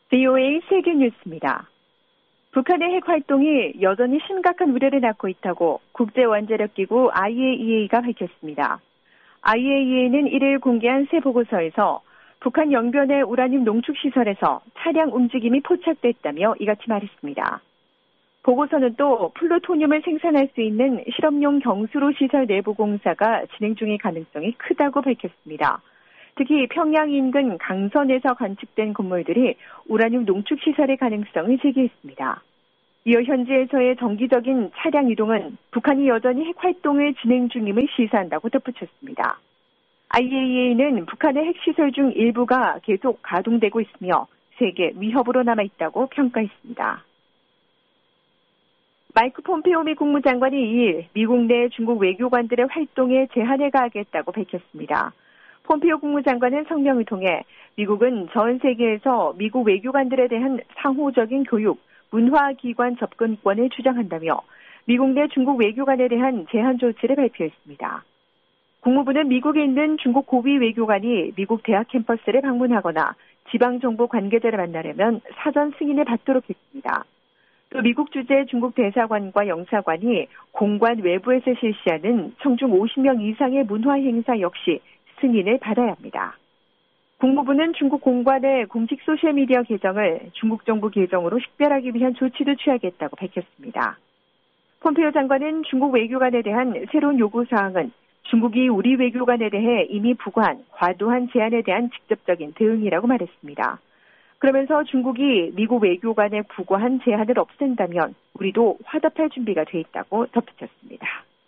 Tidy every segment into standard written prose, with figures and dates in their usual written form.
VOA 세계뉴스입니다. 북한의 핵 활동이 여전히 심각한 우려를 낳고 있다고 국제원자력기구 IAEA가 밝혔습니다. IAEA는 1일 공개한 새 보고서에서 북한 영변의 우라늄 농축시설에서 차량 움직임이 포착됐다며 이같이 말했습니다. 보고서는 또 플루토늄을 생산할 수 있는 실험용 경수로 시설 내부 공사가 진행 중일 가능성이 크다고 밝혔습니다. 특히 평양 인근 강선에서 관측된 건물들이 우라늄 농축시설의 가능성을 제기했습니다. 이어 현지에서의 정기적인 차량 이동은 북한이 여전히 핵 활동을 진행 중임을 시사한다고 덧붙였습니다. IAEA는 북한의 핵시설 중 일부가 계속 가동되고 있으며 세계 위협으로 남아있다고 평가했습니다. 마이크 폼페오 미 국무장관이 2일 미국 내 중국 외교관들의 활동에 제한을 가하겠다고 밝혔습니다. 폼페오 국무장관은 성명을 통해 미국은 전 세계에서 미국 외교관들에 대한 상호적인 교육, 문화기관 접근권을 주장한다며 미국 내 중국 외교관에 대한 제한 조치를 발표했습니다. 국무부는 미국에 있는 중국 고위 외교관이 미국 대학 캠퍼스를 방문하거나 지방정부 관계자를 만나려면 사전 승인을 받도록 했습니다. 또 미국 주재 중국 대사관과 영사관이 공관 외부에서 실시하는 청중 50명 이상의 문화 행사 역시 승인을 받아야 합니다. 국무부는 중국 공관의 공식 소셜미디어 계정을 중국 정부 계정으로 식별하기 위한 조치도 취하겠다고 밝혔습니다. 폼페오 장관은 중국 외교관에 대한 새로운 요구사항은 중국이 우리 외교관에 대해 이미 부과한 과도한 제한에 대한 직접적인 대응이라고 말했습니다. 그러면서 중국이 미국 외교관에 부과한 제한을 없앤다면 우리도 화답할 준비가 돼 있다고 덧붙였습니다.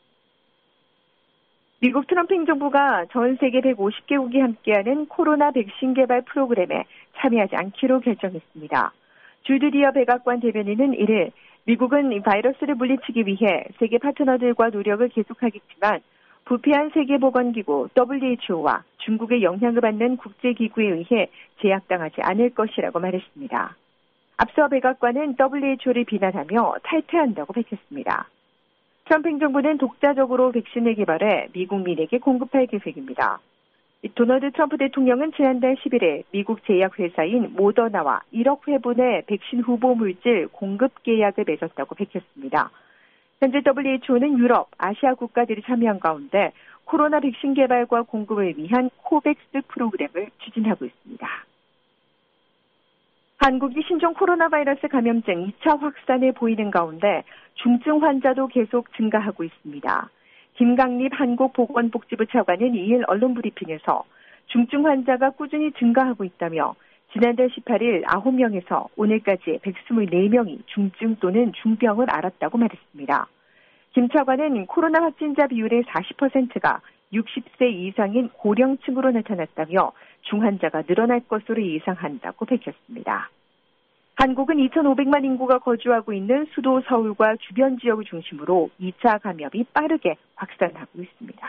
미국 트럼프 행정부가 전 세계 150개국이 함께하는 코로나 백신 개발 프로그램에 참여하지 않기로 결정했습니다. 주드리어 백악관 대변인은 1일 미국은 이 바이러스를 물리치기 위해 세계 파트너들과 노력을 계속하겠지만 부패한 세계보건기구 WHO와 중국의 영향을 받는 국제기구에 의해 제약당하지 않을 것이라고 말했습니다. 앞서 백악관은 WHO를 비난하며 탈퇴한다고 밝혔습니다. 트럼프 행정부는 독자적으로 백신을 개발해 미국민에게 공급할 계획입니다. 도널드 트럼프 대통령은 지난달 11일 미국 제약회사인 모더나와 1억 회분의 백신 후보 물질 공급 계약을 맺었다고 밝혔습니다. 현재 WHO는 유럽, 아시아 국가들이 참여한 가운데 코로나 백신 개발과 공급을 위한 코백스 프로그램을 추진하고 있습니다. 한국이 신종 코로나 바이러스 감염증 2차 확산에 보이는 가운데 중증 환자도 계속 증가하고 있습니다. 김강립 한국보건복지부 차관은 2일 언론 브리핑에서 중증 환자가 꾸준히 증가하고 있다며 지난달 18일 9명에서 오늘까지 124명이 중증 또는 중병을 앓았다고 말했습니다. 김 차관은 코로나 확진자 비율의 40%가 60세 이상인 고령층으로 나타났다며 중환자가 늘어날 것으로 예상한다고 밝혔습니다. 한국은 2,500만 인구가 거주하고 있는 수도 서울과 주변 지역을 중심으로 2차 감염이 빠르게 확산하고 있습니다.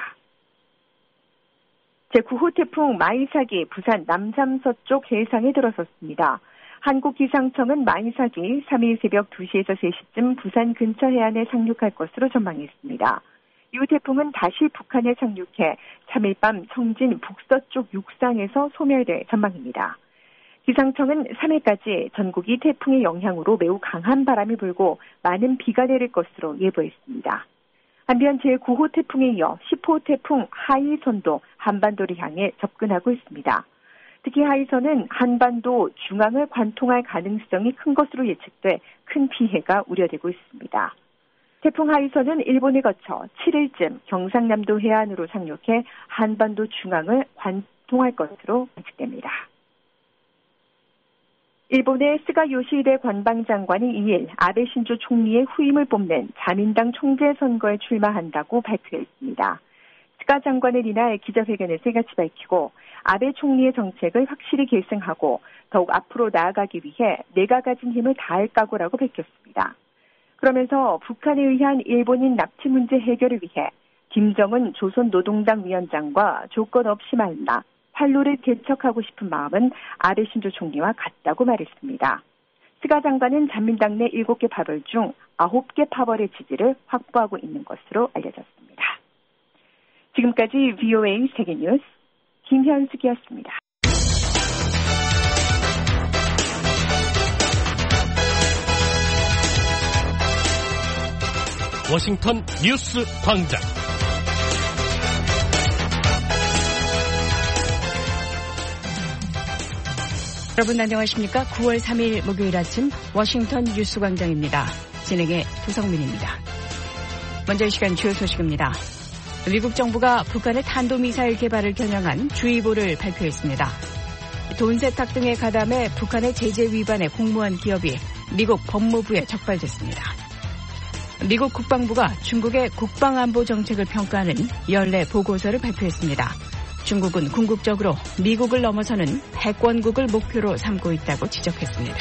제9호 태풍 마이삭이 부산 남sam서쪽 해상에 들어섰습니다. 한국기상청은 마이삭이 3일 새벽 2시에서 3시쯤 부산 근처 해안에 상륙할 것으로 전망했습니다. 이후 태풍은 다시 북한에 상륙해 3일 밤 청진 북서쪽 육상에서 소멸될 전망입니다. 기상청은 3일까지 전국이 태풍의 영향으로 매우 강한 바람이 불고 많은 비가 내릴 것으로 예보했습니다. 한편 제9호 태풍에 이어 10호 태풍 하이선도 한반도를 향해 접근하고 있습니다. 특히 하이선은 한반도 중앙을 관통할 가능성이 큰 것으로 예측돼 큰 피해가 우려되고 있습니다. 태풍 하이선은 일본을 거쳐 7일쯤 경상남도 해안으로 상륙해 한반도 중앙을 관통할 것으로 예측됩니다. 일본의 스가 요시히데 관방장관이 2일 아베 신조 총리의 후임을 뽑는 자민당 총재 선거에 출마한다고 발표했습니다. 스가 장관은 이날 기자회견에서 이같이 밝히고 아베 총리의 정책을 확실히 계승하고 더욱 앞으로 나아가기 위해 내가 가진 힘을 다할 각오라고 밝혔습니다. 그러면서 북한에 의한 일본인 납치 문제 해결을 위해 김정은 조선노동당 위원장과 조건 없이 만나 활로를 개척하고 싶은 마음은 아베 신조 총리와 같다고 말했습니다. 스가 장관은 자민당 내 7개 파벌 중 9개 파벌의 지지를 확보하고 있는 것으로 알려졌습니다. 지금까지 VOA 세계뉴스 김현숙이었습니다. 워싱턴 뉴스 광장. 여러분 안녕하십니까? 9월 3일 목요일 아침 워싱턴 뉴스 광장입니다. 진행의 도성민입니다. 먼저 이 시간 주요 소식입니다. 미국 정부가 북한의 탄도미사일 개발을 겨냥한 주의보를 발표했습니다. 돈 세탁 등에 가담해 북한의 제재 위반에 공모한 기업이 미국 법무부에 적발됐습니다. 미국 국방부가 중국의 국방안보 정책을 평가하는 연례 보고서를 발표했습니다. 중국은 궁극적으로 미국을 넘어서는 패권국을 목표로 삼고 있다고 지적했습니다.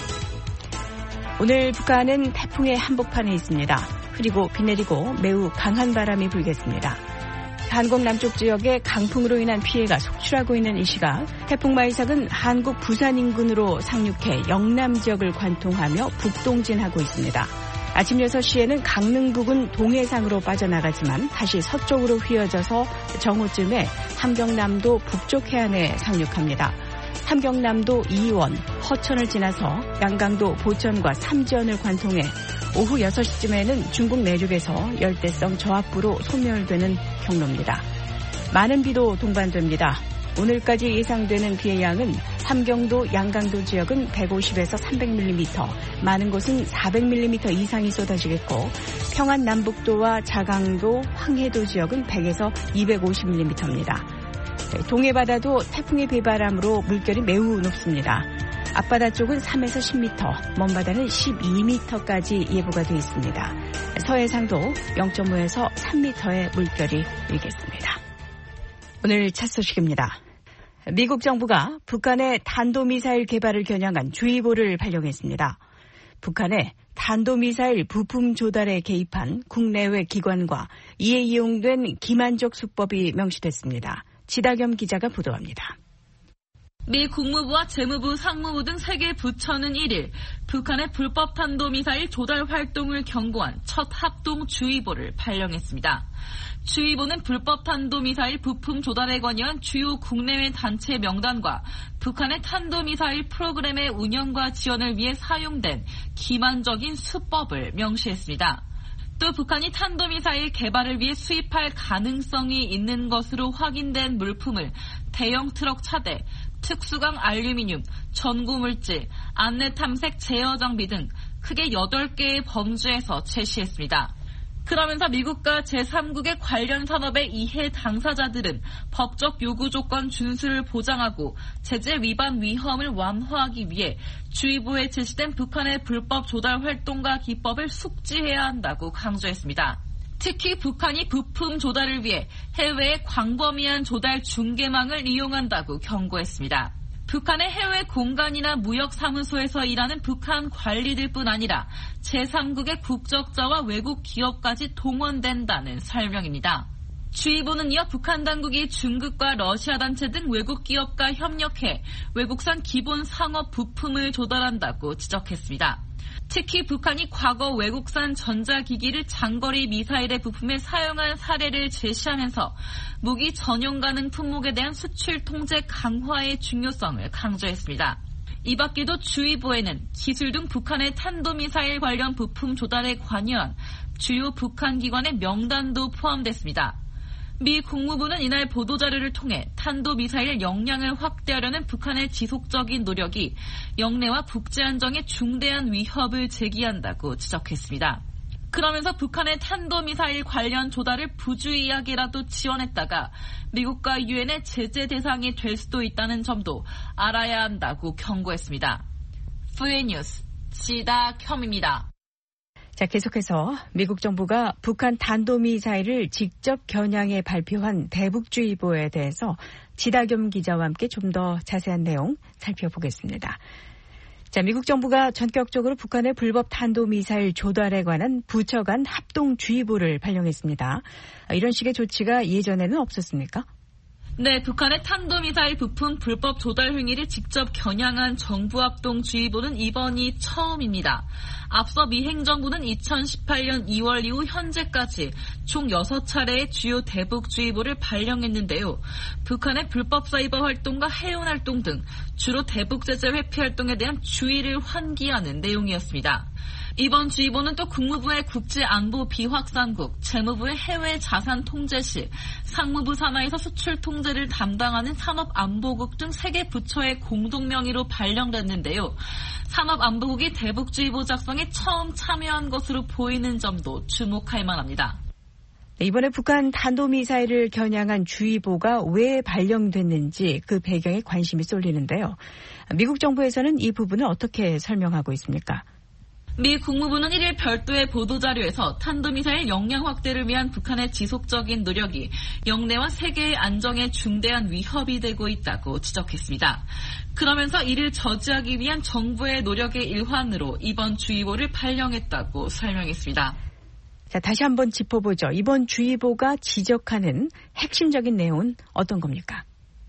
오늘 북한은 태풍의 한복판에 있습니다. 흐리고 비 내리고 매우 강한 바람이 불겠습니다. 한국 남쪽 지역에 강풍으로 인한 피해가 속출하고 있는 이 시각 태풍 마이삭은 한국 부산 인근으로 상륙해 영남 지역을 관통하며 북동진하고 있습니다. 아침 6시에는 강릉 부근 동해상으로 빠져나가지만 다시 서쪽으로 휘어져서 정오쯤에 함경남도 북쪽 해안에 상륙합니다. 함경남도 이원, 허천을 지나서 양강도 보천과 삼지연을 관통해 오후 6시쯤에는 중국 내륙에서 열대성 저압부로 소멸되는 경로입니다. 많은 비도 동반됩니다. 오늘까지 예상되는 비의 양은 함경도, 양강도 지역은 150에서 300mm, 많은 곳은 400mm 이상이 쏟아지겠고 평안 남북도와 자강도, 황해도 지역은 100에서 250mm입니다. 동해바다도 태풍의 비바람으로 물결이 매우 높습니다. 앞바다 쪽은 3에서 10m, 먼바다는 12m까지 예보가 되어 있습니다. 서해상도 0.5에서 3m의 물결이 일겠습니다. 오늘 첫 소식입니다. 미국 정부가 북한의 탄도미사일 개발을 겨냥한 주의보를 발령했습니다. 북한의 탄도미사일 부품 조달에 개입한 국내외 기관과 이에 이용된 기만적 수법이 명시됐습니다. 지다겸 기자가 보도합니다. 미 국무부와 재무부, 상무부 등 3개 부처는 1일 북한의 불법 탄도미사일 조달 활동을 경고한 첫 합동주의보를 발령했습니다. 주의보는 불법 탄도미사일 부품 조달에 관여한 주요 국내외 단체 명단과 북한의 탄도미사일 프로그램의 운영과 지원을 위해 사용된 기만적인 수법을 명시했습니다. 또 북한이 탄도미사일 개발을 위해 수입할 가능성이 있는 것으로 확인된 물품을 대형 트럭 차대, 특수강 알루미늄, 전구물질, 안내탐색 제어 장비 등 크게 8개의 범주에서 제시했습니다. 그러면서 미국과 제3국의 관련 산업의 이해 당사자들은 법적 요구 조건 준수를 보장하고 제재 위반 위험을 완화하기 위해 주의보에 제시된 북한의 불법 조달 활동과 기법을 숙지해야 한다고 강조했습니다. 특히 북한이 부품 조달을 위해 해외의 광범위한 조달 중개망을 이용한다고 경고했습니다. 북한의 해외 공간이나 무역사무소에서 일하는 북한 관리들뿐 아니라 제3국의 국적자와 외국 기업까지 동원된다는 설명입니다. 주의보는 이어 북한 당국이 중국과 러시아 단체 등 외국 기업과 협력해 외국산 기본 상업 부품을 조달한다고 지적했습니다. 특히 북한이 과거 외국산 전자기기를 장거리 미사일의 부품에 사용한 사례를 제시하면서 무기 전용 가능 품목에 대한 수출 통제 강화의 중요성을 강조했습니다. 이 밖에도 주의보에는 기술 등 북한의 탄도미사일 관련 부품 조달에 관여한 주요 북한 기관의 명단도 포함됐습니다. 미 국무부는 이날 보도자료를 통해 탄도미사일 역량을 확대하려는 북한의 지속적인 노력이 영내와 국제 안정에 중대한 위협을 제기한다고 지적했습니다. 그러면서 북한의 탄도미사일 관련 조달을 부주의하게라도 지원했다가 미국과 유엔의 제재 대상이 될 수도 있다는 점도 알아야 한다고 경고했습니다. 프리뉴스 지다겸입니다. 자, 계속해서 미국 정부가 북한 탄도미사일을 직접 겨냥해 발표한 대북주의보에 대해서 지다겸 기자와 함께 좀 더 자세한 내용 살펴보겠습니다. 자, 미국 정부가 전격적으로 북한의 불법 탄도미사일 조달에 관한 부처 간 합동주의보를 발령했습니다. 이런 식의 조치가 예전에는 없었습니까? 네, 북한의 탄도미사일 부품 불법 조달 행위를 직접 겨냥한 정부합동주의보는 이번이 처음입니다. 앞서 미 행정부는 2018년 2월 이후 현재까지 총 6차례의 주요 대북주의보를 발령했는데요. 북한의 불법 사이버 활동과 해운 활동 등 주로 대북 제재 회피 활동에 대한 주의를 환기하는 내용이었습니다. 이번 주의보는 또 국무부의 국제안보 비확산국, 재무부의 해외 자산 통제실, 상무부 산하에서 수출 통제를 담당하는 산업안보국 등 3개 부처의 공동명의로 발령됐는데요. 산업안보국이 대북주의보 작성에 처음 참여한 것으로 보이는 점도 주목할 만합니다. 이번에 북한 탄도미사일을 겨냥한 주의보가 왜 발령됐는지 그 배경에 관심이 쏠리는데요. 미국 정부에서는 이 부분을 어떻게 설명하고 있습니까? 미 국무부는 1일 별도의 보도자료에서 탄도미사일 역량 확대를 위한 북한의 지속적인 노력이 영내와 세계의 안정에 중대한 위협이 되고 있다고 지적했습니다. 그러면서 이를 저지하기 위한 정부의 노력의 일환으로 이번 주의보를 발령했다고 설명했습니다. 자, 다시 한번 짚어보죠. 이번 주의보가 지적하는 핵심적인 내용은 어떤 겁니까?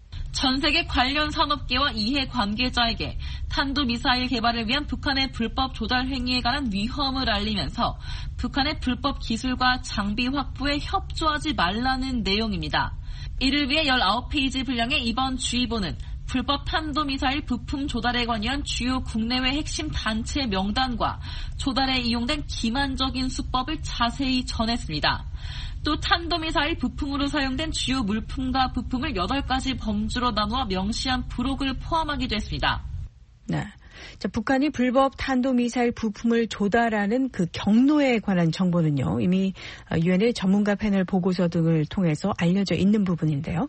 전 세계 관련 산업계와 이해 관계자에게 탄도미사일 개발을 위한 북한의 불법 조달 행위에 관한 위험을 알리면서 북한의 불법 기술과 장비 확보에 협조하지 말라는 내용입니다. 이를 위해 19페이지 분량의 이번 주의보는 불법 탄도미사일 부품 조달에 관여한 주요 국내외 핵심 단체 명단과 조달에 이용된 기만적인 수법을 자세히 전했습니다. 또 탄도미사일 부품으로 사용된 주요 물품과 부품을 8가지 범주로 나누어 명시한 부록을 포함하기도 했습니다. 네. 자, 북한이 불법 탄도미사일 부품을 조달하는 그 경로에 관한 정보는요, 이미 유엔의 전문가 패널 보고서 등을 통해서 알려져 있는 부분인데요.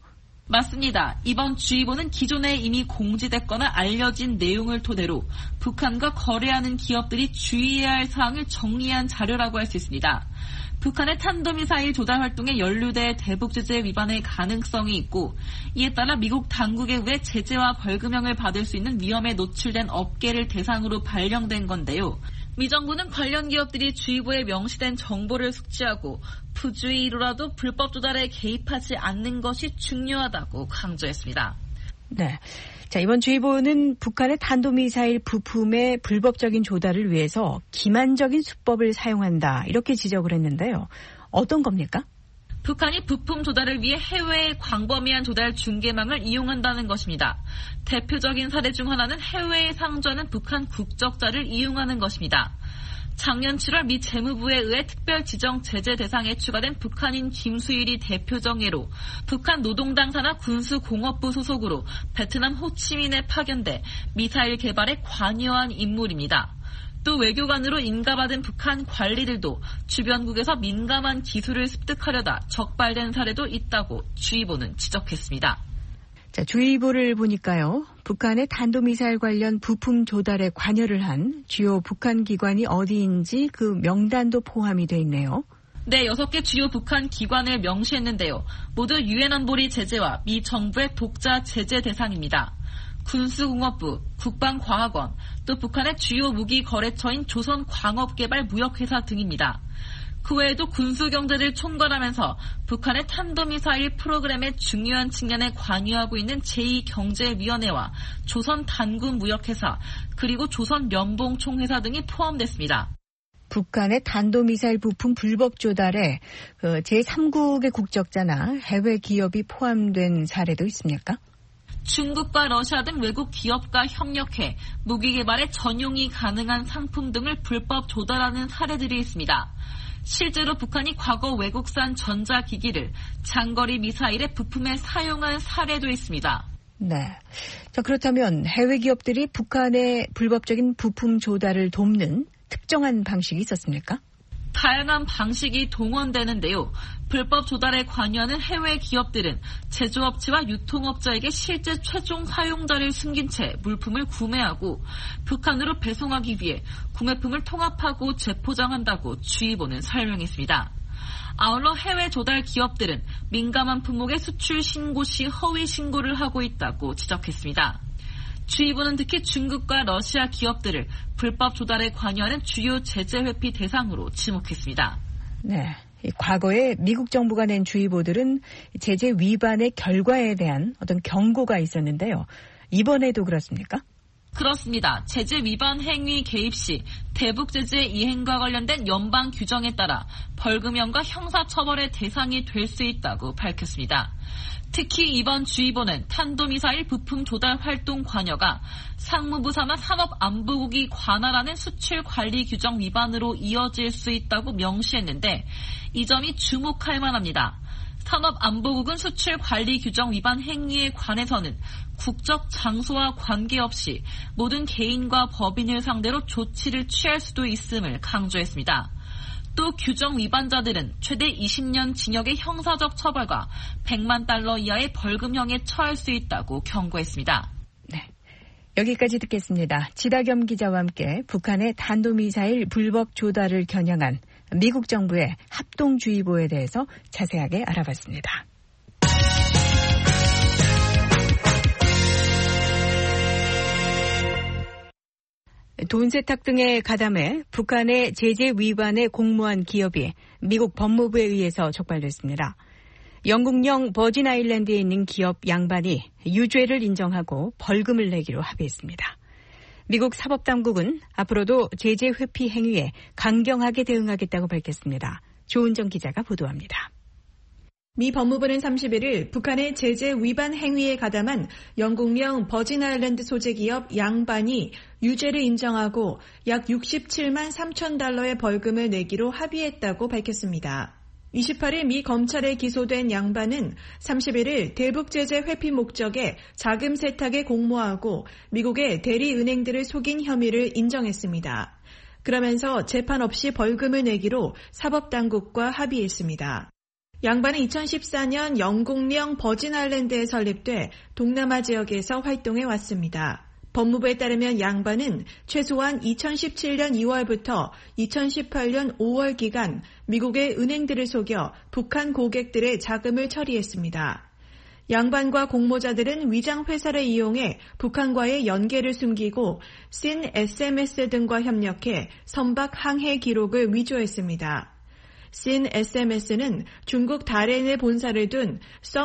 맞습니다. 이번 주의보는 기존에 이미 공지됐거나 알려진 내용을 토대로 북한과 거래하는 기업들이 주의해야 할 사항을 정리한 자료라고 할 수 있습니다. 북한의 탄도미사일 조달 활동에 연루돼 대북 제재 위반의 가능성이 있고 이에 따라 미국 당국에 의해 제재와 벌금형을 받을 수 있는 위험에 노출된 업계를 대상으로 발령된 건데요. 미 정부는 관련 기업들이 주의보에 명시된 정보를 숙지하고 부주의로라도 불법 조달에 개입하지 않는 것이 중요하다고 강조했습니다. 네. 자, 이번 주의보는 북한의 탄도미사일 부품의 불법적인 조달을 위해서 기만적인 수법을 사용한다, 이렇게 지적을 했는데요. 어떤 겁니까? 북한이 부품 조달을 위해 해외의 광범위한 조달 중개망을 이용한다는 것입니다. 대표적인 사례 중 하나는 해외에 상주하는 북한 국적자를 이용하는 것입니다. 작년 7월 미 재무부에 의해 특별 지정 제재 대상에 추가된 북한인 김수일이 대표적 예로 북한 노동당 산하 군수공업부 소속으로 베트남 호치민에 파견돼 미사일 개발에 관여한 인물입니다. 또 외교관으로 인가받은 북한 관리들도 주변국에서 민감한 기술을 습득하려다 적발된 사례도 있다고 주의보는 지적했습니다. 자, 주의보를 보니까요, 북한의 탄도미사일 관련 부품 조달에 관여를 한 주요 북한 기관이 어디인지 그 명단도 포함이 돼 있네요. 네, 6개 주요 북한 기관을 명시했는데요. 모두 유엔 안보리 제재와 미 정부의 독자 제재 대상입니다. 군수공업부, 국방과학원, 또 북한의 주요 무기 거래처인 조선광업개발무역회사 등입니다. 그 외에도 군수경제를 총괄하면서 북한의 탄도미사일 프로그램의 중요한 측면에 관여하고 있는 제2경제위원회와 조선단군무역회사, 그리고 조선면봉총회사 등이 포함됐습니다. 북한의 탄도미사일 부품 불법 조달에 제3국의 국적자나 해외 기업이 포함된 사례도 있습니까? 중국과 러시아 등 외국 기업과 협력해 무기 개발에 전용이 가능한 상품 등을 불법 조달하는 사례들이 있습니다. 실제로 북한이 과거 외국산 전자기기를 장거리 미사일의 부품에 사용한 사례도 있습니다. 네. 자, 그렇다면 해외 기업들이 북한의 불법적인 부품 조달을 돕는 특정한 방식이 있었습니까? 다양한 방식이 동원되는데요. 불법 조달에 관여하는 해외 기업들은 제조업체와 유통업자에게 실제 최종 사용자를 숨긴 채 물품을 구매하고 북한으로 배송하기 위해 구매품을 통합하고 재포장한다고 주의보는 설명했습니다. 아울러 해외 조달 기업들은 민감한 품목의 수출 신고 시 허위 신고를 하고 있다고 지적했습니다. 주의보는 특히 중국과 러시아 기업들을 불법 조달에 관여하는 주요 제재 회피 대상으로 지목했습니다. 네, 과거에 미국 정부가 낸 주의보들은 제재 위반의 결과에 대한 어떤 경고가 있었는데요. 이번에도 그렇습니까? 그렇습니다. 제재 위반 행위 개입 시 대북 제재 이행과 관련된 연방 규정에 따라 벌금형과 형사처벌의 대상이 될 수 있다고 밝혔습니다. 특히 이번 주의보는 탄도미사일 부품 조달 활동 관여가 상무부 산하 산업안보국이 관할하는 수출 관리 규정 위반으로 이어질 수 있다고 명시했는데 이 점이 주목할 만합니다. 산업안보국은 수출 관리 규정 위반 행위에 관해서는 국적 장소와 관계없이 모든 개인과 법인을 상대로 조치를 취할 수도 있음을 강조했습니다. 또 규정 위반자들은 최대 20년 징역의 형사적 처벌과 100만 달러 이하의 벌금형에 처할 수 있다고 경고했습니다. 네, 여기까지 듣겠습니다. 지다겸 기자와 함께 북한의 탄도미사일 불법 조달을 겨냥한 미국 정부의 합동주의보에 대해서 자세하게 알아봤습니다. 돈 세탁 등에 가담해 북한의 제재 위반에 공모한 기업이 미국 법무부에 의해서 적발됐습니다. 영국령 버진 아일랜드에 있는 기업 양반이 유죄를 인정하고 벌금을 내기로 합의했습니다. 미국 사법당국은 앞으로도 제재 회피 행위에 강경하게 대응하겠다고 밝혔습니다. 조은정 기자가 보도합니다. 미 법무부는 31일 북한의 제재 위반 행위에 가담한 영국령 버진 아일랜드 소재 기업 양반이 유죄를 인정하고 약 67만 3천 달러의 벌금을 내기로 합의했다고 밝혔습니다. 28일 미 검찰에 기소된 양반은 31일 대북 제재 회피 목적의 자금 세탁에 공모하고 미국의 대리은행들을 속인 혐의를 인정했습니다. 그러면서 재판 없이 벌금을 내기로 사법당국과 합의했습니다. 양반은 2014년 영국령 버진 아일랜드에 설립돼 동남아 지역에서 활동해 왔습니다. 법무부에 따르면 양반은 최소한 2017년 2월부터 2018년 5월 기간 미국의 은행들을 속여 북한 고객들의 자금을 처리했습니다. 양반과 공모자들은 위장 회사를 이용해 북한과의 연계를 숨기고 씬 SMS 등과 협력해 선박 항해 기록을 위조했습니다. 씬 SMS는 중국 다롄에 본사를 둔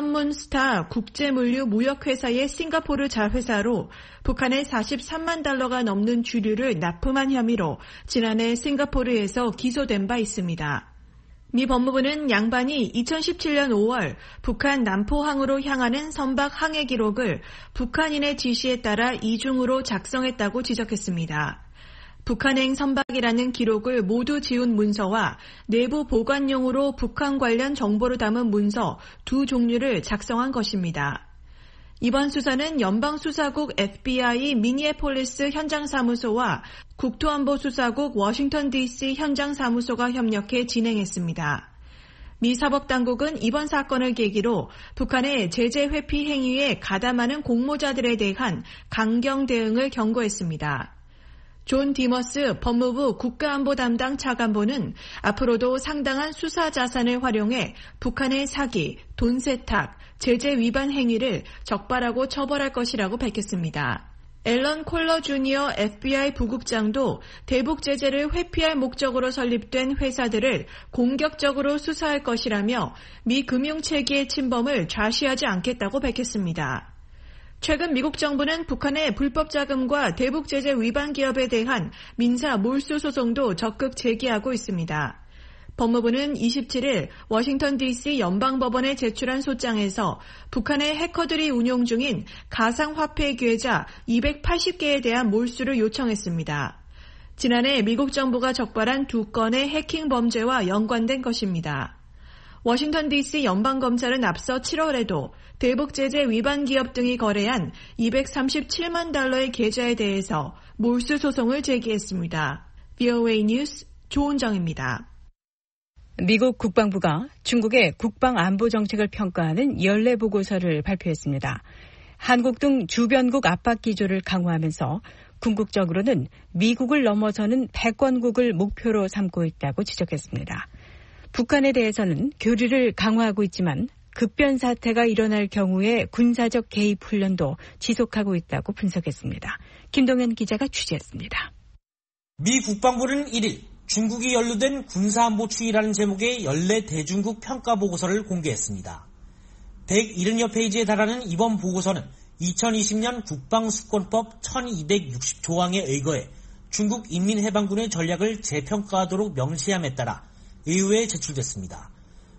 썬문스타 국제물류 무역회사의 싱가포르 자회사로 북한에 43만 달러가 넘는 주류를 납품한 혐의로 지난해 싱가포르에서 기소된 바 있습니다. 미 법무부는 양반이 2017년 5월 북한 남포항으로 향하는 선박 항해 기록을 북한인의 지시에 따라 이중으로 작성했다고 지적했습니다. 북한행 선박이라는 기록을 모두 지운 문서와 내부 보관용으로 북한 관련 정보를 담은 문서 두 종류를 작성한 것입니다. 이번 수사는 연방수사국 FBI 미니애폴리스 현장사무소와 국토안보수사국 워싱턴 DC 현장사무소가 협력해 진행했습니다. 미 사법당국은 이번 사건을 계기로 북한의 제재 회피 행위에 가담하는 공모자들에 대한 강경 대응을 경고했습니다. 존 디머스 법무부 국가안보 담당 차관보는 앞으로도 상당한 수사 자산을 활용해 북한의 사기, 돈 세탁, 제재 위반 행위를 적발하고 처벌할 것이라고 밝혔습니다. 앨런 콜러 주니어 FBI 부국장도 대북 제재를 회피할 목적으로 설립된 회사들을 공격적으로 수사할 것이라며 미 금융체계의 침범을 좌시하지 않겠다고 밝혔습니다. 최근 미국 정부는 북한의 불법 자금과 대북 제재 위반 기업에 대한 민사 몰수 소송도 적극 제기하고 있습니다. 법무부는 27일 워싱턴 DC 연방법원에 제출한 소장에서 북한의 해커들이 운용 중인 가상화폐 계좌 280개에 대한 몰수를 요청했습니다. 지난해 미국 정부가 적발한 2건의 해킹 범죄와 연관된 것입니다. 워싱턴 DC 연방검찰은 앞서 7월에도 대북 제재 위반 기업 등이 거래한 237만 달러의 계좌에 대해서 몰수 소송을 제기했습니다. VOA 뉴스 조은정입니다. 미국 국방부가 중국의 국방안보 정책을 평가하는 연례 보고서를 발표했습니다. 한국 등 주변국 압박 기조를 강화하면서 궁극적으로는 미국을 넘어서는 패권국을 목표로 삼고 있다고 지적했습니다. 북한에 대해서는 교류를 강화하고 있지만 급변 사태가 일어날 경우에 군사적 개입 훈련도 지속하고 있다고 분석했습니다. 김동현 기자가 취재했습니다. 미 국방부는 1일 중국이 연루된 군사안보 추이라는 제목의 연례 대중국 평가 보고서를 공개했습니다. 170여 페이지에 달하는 이번 보고서는 2020년 국방수권법 1260조항에 의거해 중국 인민해방군의 전략을 재평가하도록 명시함에 따라 의회에 제출됐습니다.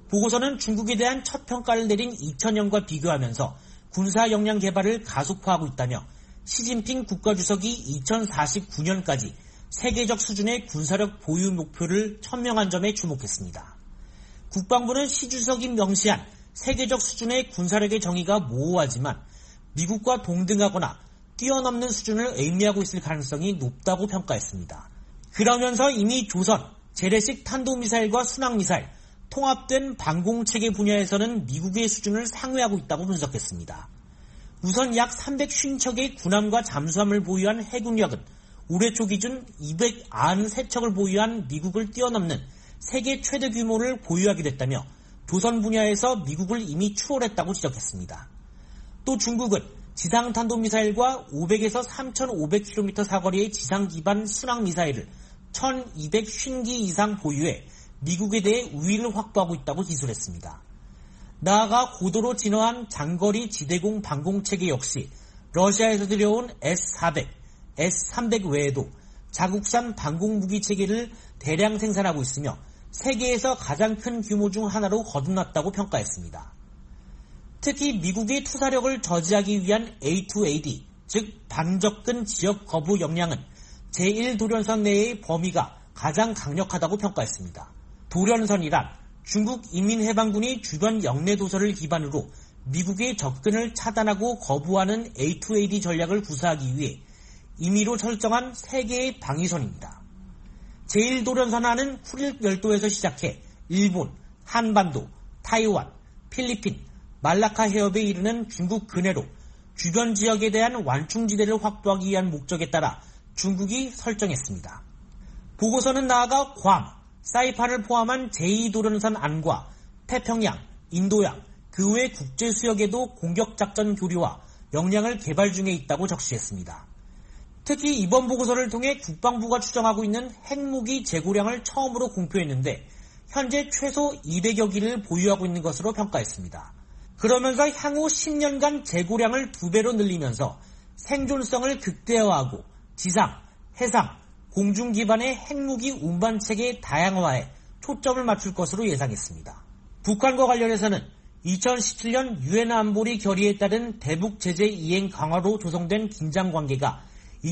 보고서는 중국에 대한 첫 평가를 내린 2000년과 비교하면서 군사 역량 개발을 가속화하고 있다며 시진핑 국가주석이 2049년까지 세계적 수준의 군사력 보유 목표를 천명한 점에 주목했습니다. 국방부는 시 주석이 명시한 세계적 수준의 군사력의 정의가 모호하지만 미국과 동등하거나 뛰어넘는 수준을 의미하고 있을 가능성이 높다고 평가했습니다. 그러면서 이미 조선, 재래식 탄도미사일과 순항미사일, 통합된 방공체계 분야에서는 미국의 수준을 상회하고 있다고 분석했습니다. 우선 약 350척의 군함과 잠수함을 보유한 해군력은 올해 초 기준 293척을 보유한 미국을 뛰어넘는 세계 최대 규모를 보유하게 됐다며 조선 분야에서 미국을 이미 추월했다고 지적했습니다. 또 중국은 지상탄도미사일과 500에서 3,500km 사거리의 지상기반 순항미사일을 1,250기 이상 보유해 미국에 대해 우위를 확보하고 있다고 기술했습니다. 나아가 고도로 진화한 장거리 지대공 방공체계 역시 러시아에서 들여온 S-400, S-300 외에도 자국산 방공무기체계를 대량 생산하고 있으며 세계에서 가장 큰 규모 중 하나로 거듭났다고 평가했습니다. 특히 미국의 투사력을 저지하기 위한 A2AD, 즉 반접근 지역 거부 역량은 제1도련선 내의 범위가 가장 강력하다고 평가했습니다. 도련선이란 중국 인민해방군이 주변 영내 도서를 기반으로 미국의 접근을 차단하고 거부하는 A2AD 전략을 구사하기 위해 임의로 설정한 세계의 방위선입니다. 제1도련선하는 쿠릴 열도에서 시작해 일본, 한반도, 타이완, 필리핀, 말라카 해협에 이르는 중국 근해로 주변 지역에 대한 완충지대를 확보하기 위한 목적에 따라 중국이 설정했습니다. 보고서는 나아가 괌, 사이판을 포함한 제2도련선 안과 태평양, 인도양, 그 외 국제수역에도 공격작전 교류와 역량을 개발 중에 있다고 적시했습니다. 특히 이번 보고서를 통해 국방부가 추정하고 있는 핵무기 재고량을 처음으로 공표했는데 현재 최소 200여 기를 보유하고 있는 것으로 평가했습니다. 그러면서 향후 10년간 재고량을 2배로 늘리면서 생존성을 극대화하고 지상, 해상, 공중 기반의 핵무기 운반체계 다양화에 초점을 맞출 것으로 예상했습니다. 북한과 관련해서는 2017년 유엔 안보리 결의에 따른 대북 제재 이행 강화로 조성된 긴장관계가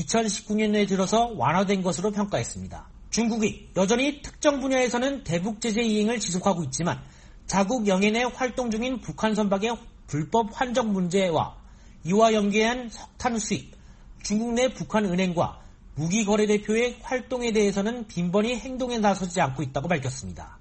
2019년에 들어서 완화된 것으로 평가했습니다. 중국이 여전히 특정 분야에서는 대북 제재 이행을 지속하고 있지만 자국 영해 내 활동 중인 북한 선박의 불법 환적 문제와 이와 연계한 석탄 수입, 중국 내 북한 은행과 무기거래대표의 활동에 대해서는 빈번히 행동에 나서지 않고 있다고 밝혔습니다.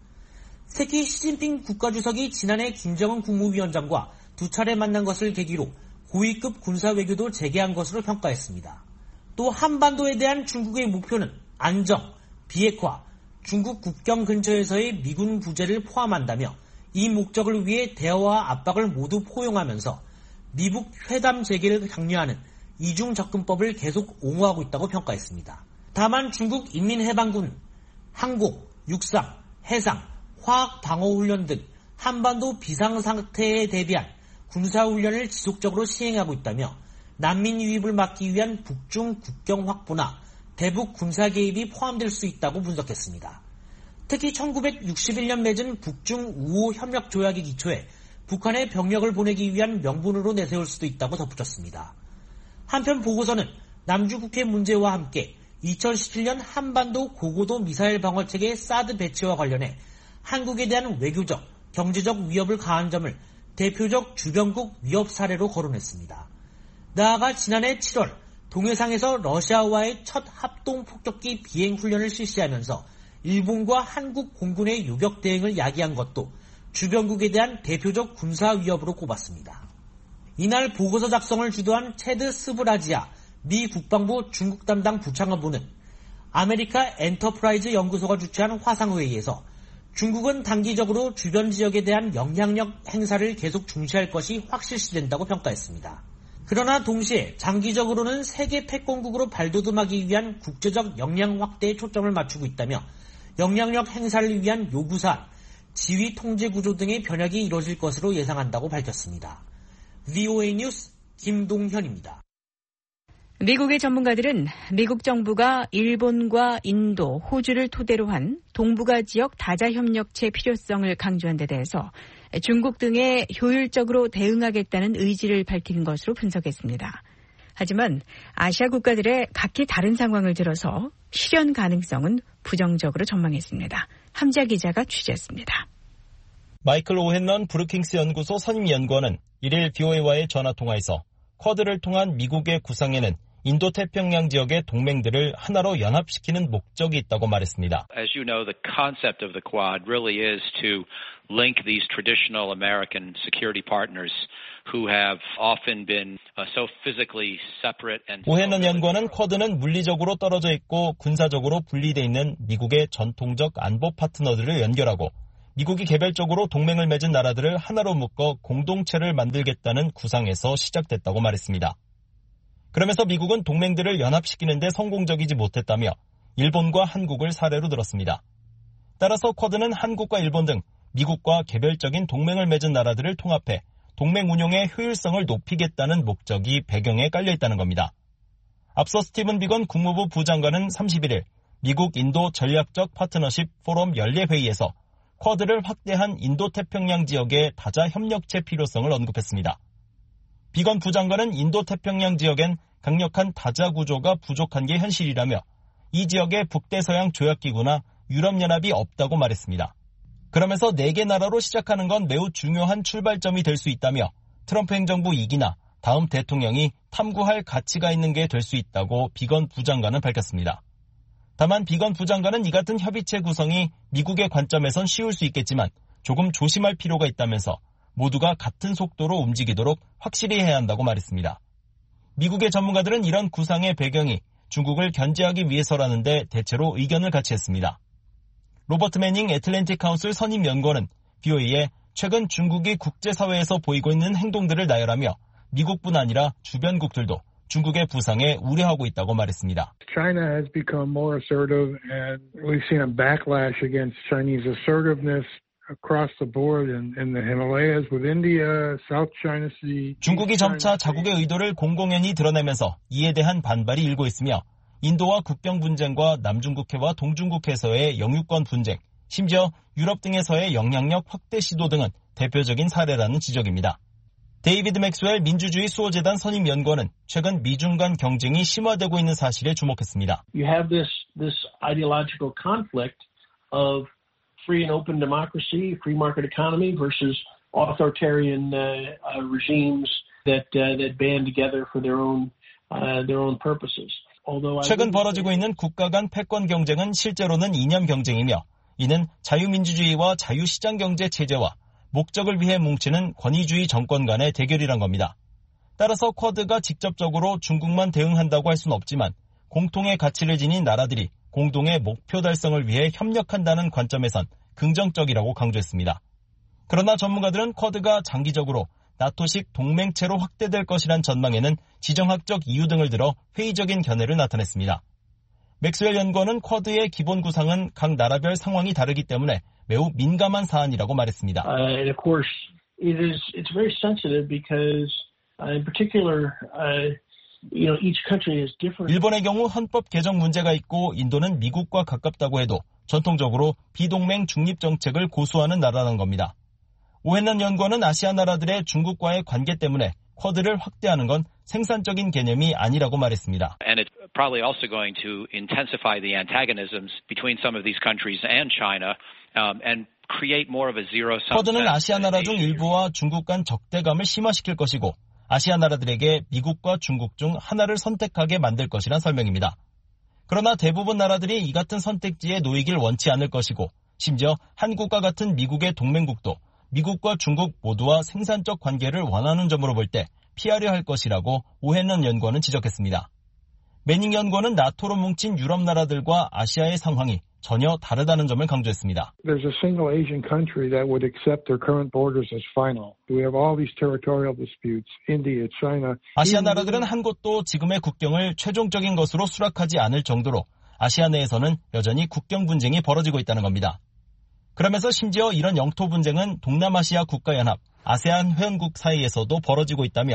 특히 시진핑 국가주석이 지난해 김정은 국무위원장과 2차례 만난 것을 계기로 고위급 군사외교도 재개한 것으로 평가했습니다. 또 한반도에 대한 중국의 목표는 안정, 비핵화, 중국 국경 근처에서의 미군 부재를 포함한다며 이 목적을 위해 대화와 압박을 모두 포용하면서 미북 회담 재개를 장려하는 이중 접근법을 계속 옹호하고 있다고 평가했습니다. 다만 중국 인민해방군 항공, 육상, 해상, 화학 방어훈련 등 한반도 비상상태에 대비한 군사훈련을 지속적으로 시행하고 있다며 난민 유입을 막기 위한 북중 국경 확보나 대북 군사 개입이 포함될 수 있다고 분석했습니다. 특히 1961년 맺은 북중 우호 협력 조약의 기초에 북한에 병력을 보내기 위한 명분으로 내세울 수도 있다고 덧붙였습니다. 한편 보고서는 남중국해 문제와 함께 2017년 한반도 고고도 미사일 방어체계 사드 배치와 관련해 한국에 대한 외교적, 경제적 위협을 가한 점을 대표적 주변국 위협 사례로 거론했습니다. 나아가 지난해 7월 동해상에서 러시아와의 첫 합동 폭격기 비행 훈련을 실시하면서 일본과 한국 공군의 요격 대응을 야기한 것도 주변국에 대한 대표적 군사 위협으로 꼽았습니다. 이날 보고서 작성을 주도한 체드 스브라지아 미 국방부 중국 담당 부장관보는 아메리카 엔터프라이즈 연구소가 주최한 화상회의에서 중국은 단기적으로 주변 지역에 대한 영향력 행사를 계속 중시할 것이 확실시된다고 평가했습니다. 그러나 동시에 장기적으로는 세계 패권국으로 발돋움하기 위한 국제적 역량 확대에 초점을 맞추고 있다며 영향력 행사를 위한 요구사안, 지휘 통제 구조 등의 변혁이 이뤄질 것으로 예상한다고 밝혔습니다. VOA 뉴스 김동현입니다. 미국의 전문가들은 미국 정부가 일본과 인도, 호주를 토대로 한 동북아 지역 다자협력체 필요성을 강조한 데 대해서 중국 등에 효율적으로 대응하겠다는 의지를 밝힌 것으로 분석했습니다. 하지만 아시아 국가들의 각기 다른 상황을 들어서 실현 가능성은 부정적으로 전망했습니다. 함자 기자가 취재했습니다. 마이클 오헨런 브루킹스 연구소 선임연구원은 1일 BOA와의 전화통화에서 쿼드를 통한 미국의 구상에는 인도태평양 지역의 동맹들을 하나로 연합시키는 목적이 있다고 말했습니다. As you know, the concept of the Quad really is to link these traditional American security partners who have often been so physically separate and 오헨런 연구원은 쿼드는 물리적으로 떨어져 있고 군사적으로 분리되어 있는 미국의 전통적 안보 파트너들을 연결하고 미국이 개별적으로 동맹을 맺은 나라들을 하나로 묶어 공동체를 만들겠다는 구상에서 시작됐다고 말했습니다. 그러면서 미국은 동맹들을 연합시키는 데 성공적이지 못했다며 일본과 한국을 사례로 들었습니다. 따라서 쿼드는 한국과 일본 등 미국과 개별적인 동맹을 맺은 나라들을 통합해 동맹 운용의 효율성을 높이겠다는 목적이 배경에 깔려 있다는 겁니다. 앞서 스티븐 비건 국무부 부장관은 31일 미국 인도 전략적 파트너십 포럼 연례회의에서 쿼드를 확대한 인도태평양 지역의 다자 협력체 필요성을 언급했습니다. 비건 부장관은 인도태평양 지역엔 강력한 다자 구조가 부족한 게 현실이라며 이 지역에 북대서양 조약기구나 유럽연합이 없다고 말했습니다. 그러면서 4개 나라로 시작하는 건 매우 중요한 출발점이 될 수 있다며 트럼프 행정부 2기나 다음 대통령이 탐구할 가치가 있는 게 될 수 있다고 비건 부장관은 밝혔습니다. 다만 비건 부장관은 이 같은 협의체 구성이 미국의 관점에선 쉬울 수 있겠지만 조금 조심할 필요가 있다면서 모두가 같은 속도로 움직이도록 확실히 해야 한다고 말했습니다. 미국의 전문가들은 이런 구상의 배경이 중국을 견제하기 위해서라는데 대체로 의견을 같이 했습니다. 로버트 매닝 애틀랜틱 카운슬 선임 연구원은 BOA에 최근 중국이 국제사회에서 보이고 있는 행동들을 나열하며 미국뿐 아니라 주변국들도 중국의 부상에 우려하고 있다고 말했습니다. China has become more assertive and we've seen a backlash against Chinese assertiveness across the board in the Himalayas with India, South China Sea. 중국이 점차 자국의 의도를 공공연히 드러내면서 이에 대한 반발이 일고 있으며 인도와 국경 분쟁과 남중국해와 동중국해에서의 영유권 분쟁, 심지어 유럽 등에서의 영향력 확대 시도 등은 대표적인 사례라는 지적입니다. 데이비드 맥스웰 민주주의 수호재단 선임 연구원은 최근 미중 간 경쟁이 심화되고 있는 사실에 주목했습니다. You have this ideological conflict of free and open democracy, free market economy versus authoritarian regimes that band together for their own purposes. 최근 벌어지고 있는 국가 간 패권 경쟁은 실제로는 이념 경쟁이며 이는 자유민주주의와 자유시장 경제 체제와 목적을 위해 뭉치는 권위주의 정권 간의 대결이란 겁니다. 따라서 쿼드가 직접적으로 중국만 대응한다고 할 수는 없지만 공통의 가치를 지닌 나라들이 공동의 목표 달성을 위해 협력한다는 관점에선 긍정적이라고 강조했습니다. 그러나 전문가들은 쿼드가 장기적으로 나토식 동맹체로 확대될 것이란 전망에는 지정학적 이유 등을 들어 회의적인 견해를 나타냈습니다. 맥스웰 연구원은 쿼드의 기본 구상은 각 나라별 상황이 다르기 때문에 매우 민감한 사안이라고 말했습니다. And of course, it's very sensitive because, in particular, each country is different. 일본의 경우 헌법 개정 문제가 있고 인도는 미국과 가깝다고 해도 전통적으로 비동맹 중립 정책을 고수하는 나라라는 겁니다. 오헨런 연구원은 아시아 나라들의 중국과의 관계 때문에 쿼드를 확대하는 건 생산적인 개념이 아니라고 말했습니다. And it's probably also going to intensify the antagonisms between some of these countries and China and create more of a zero-sum. 쿼드는 아시아 나라 중 일부와 중국 간 적대감을 심화시킬 것이고 아시아 나라들에게 미국과 중국 중 하나를 선택하게 만들 것이란 설명입니다. 그러나 대부분 나라들이 이 같은 선택지에 놓이길 원치 않을 것이고 심지어 한국과 같은 미국의 동맹국도 미국과 중국 모두와 생산적 관계를 원하는 점으로 볼 때 피하려 할 것이라고 오헨런 연구원은 지적했습니다. 매닝 연구원은 나토로 뭉친 유럽 나라들과 아시아의 상황이 전혀 다르다는 점을 강조했습니다. There's a single Asian country that would accept their current borders as final. We have all these territorial disputes. India, China. 아시아 나라들은 한 곳도 지금의 국경을 최종적인 것으로 수락하지 않을 정도로 아시아 내에서는 여전히 국경 분쟁이 벌어지고 있다는 겁니다. 그러면서 심지어 이런 영토 분쟁은 동남아시아 국가연합, 아세안 회원국 사이에서도 벌어지고 있다며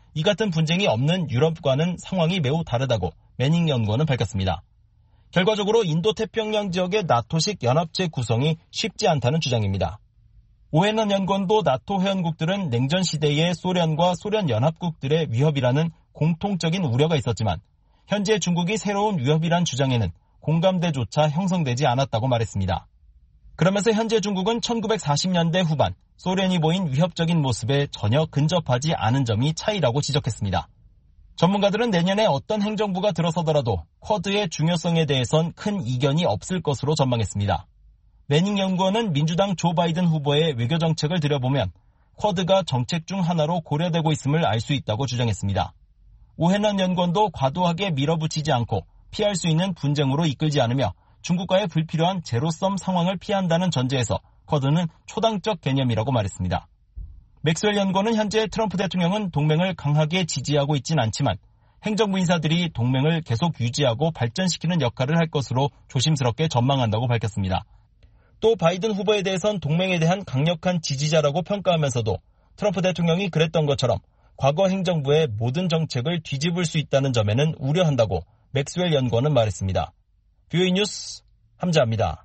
이 같은 분쟁이 없는 유럽과는 상황이 매우 다르다고 매닝 연구원은 밝혔습니다. 결과적으로 인도태평양 지역의 나토식 연합체 구성이 쉽지 않다는 주장입니다. 오해넌 연구원도 나토 회원국들은 냉전 시대의 소련과 소련연합국들의 위협이라는 공통적인 우려가 있었지만 현재 중국이 새로운 위협이란 주장에는 공감대조차 형성되지 않았다고 말했습니다. 그러면서 현재 중국은 1940년대 후반 소련이 보인 위협적인 모습에 전혀 근접하지 않은 점이 차이라고 지적했습니다. 전문가들은 내년에 어떤 행정부가 들어서더라도 쿼드의 중요성에 대해선 큰 이견이 없을 것으로 전망했습니다. 매닝 연구원은 민주당 조 바이든 후보의 외교 정책을 들여보면 쿼드가 정책 중 하나로 고려되고 있음을 알 수 있다고 주장했습니다. 오해넌 연구원도 과도하게 밀어붙이지 않고 피할 수 있는 분쟁으로 이끌지 않으며 중국과의 불필요한 제로섬 상황을 피한다는 전제에서 쿼드는 초당적 개념이라고 말했습니다. 맥스웰 연구원은 현재 트럼프 대통령은 동맹을 강하게 지지하고 있진 않지만 행정부 인사들이 동맹을 계속 유지하고 발전시키는 역할을 할 것으로 조심스럽게 전망한다고 밝혔습니다. 또 바이든 후보에 대해선 동맹에 대한 강력한 지지자라고 평가하면서도 트럼프 대통령이 그랬던 것처럼 과거 행정부의 모든 정책을 뒤집을 수 있다는 점에는 우려한다고 맥스웰 연구원은 말했습니다. VOA 뉴스 함자입니다.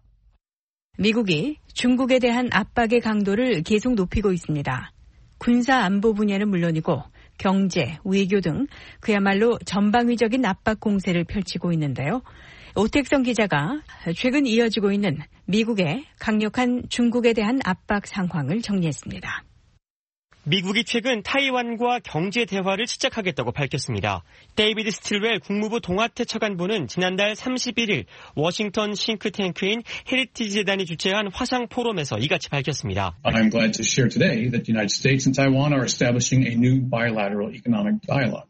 미국이 중국에 대한 압박의 강도를 계속 높이고 있습니다. 군사 안보 분야는 물론이고 경제, 외교 등 그야말로 전방위적인 압박 공세를 펼치고 있는데요. 오택성 기자가 최근 이어지고 있는 미국의 강력한 중국에 대한 압박 상황을 정리했습니다. 미국이 최근 타이완과 경제 대화를 시작하겠다고 밝혔습니다. 데이비드 스틸웰 국무부 동아태처간부는 지난달 31일 워싱턴 싱크탱크인 헤리티지 재단이 주최한 화상 포럼에서 이같이 밝혔습니다. I'm glad to share today that the United States and Taiwan are establishing a new bilateral economic dialogue.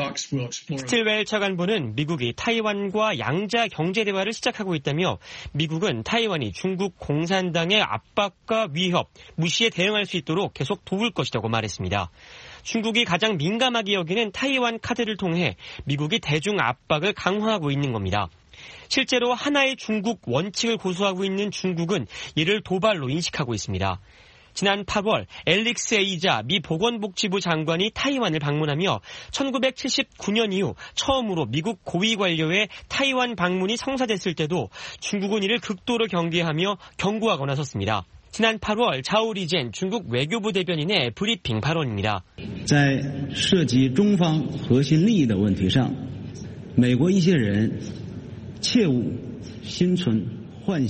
스틸웰 차관보는 미국이 타이완과 양자 경제 대화를 시작하고 있다며 미국은 타이완이 중국 공산당의 압박과 위협, 무시에 대응할 수 있도록 계속 도울 것이라고 말했습니다. 중국이 가장 민감하게 여기는 타이완 카드를 통해 미국이 대중 압박을 강화하고 있는 겁니다. 실제로 하나의 중국 원칙을 고수하고 있는 중국은 이를 도발로 인식하고 있습니다. 지난 8월 앨릭스 에이자 미 보건복지부 장관이 타이완을 방문하며 1979년 이후 처음으로 미국 고위 관료의 타이완 방문이 성사됐을 때도 중국은 이를 극도로 경계하며 경고하고 나섰습니다. 지난 8월 자오 리젠 중국 외교부 대변인의 브리핑 발언입니다. 在涉及中方核心利益的问题上，美国一些人切勿心存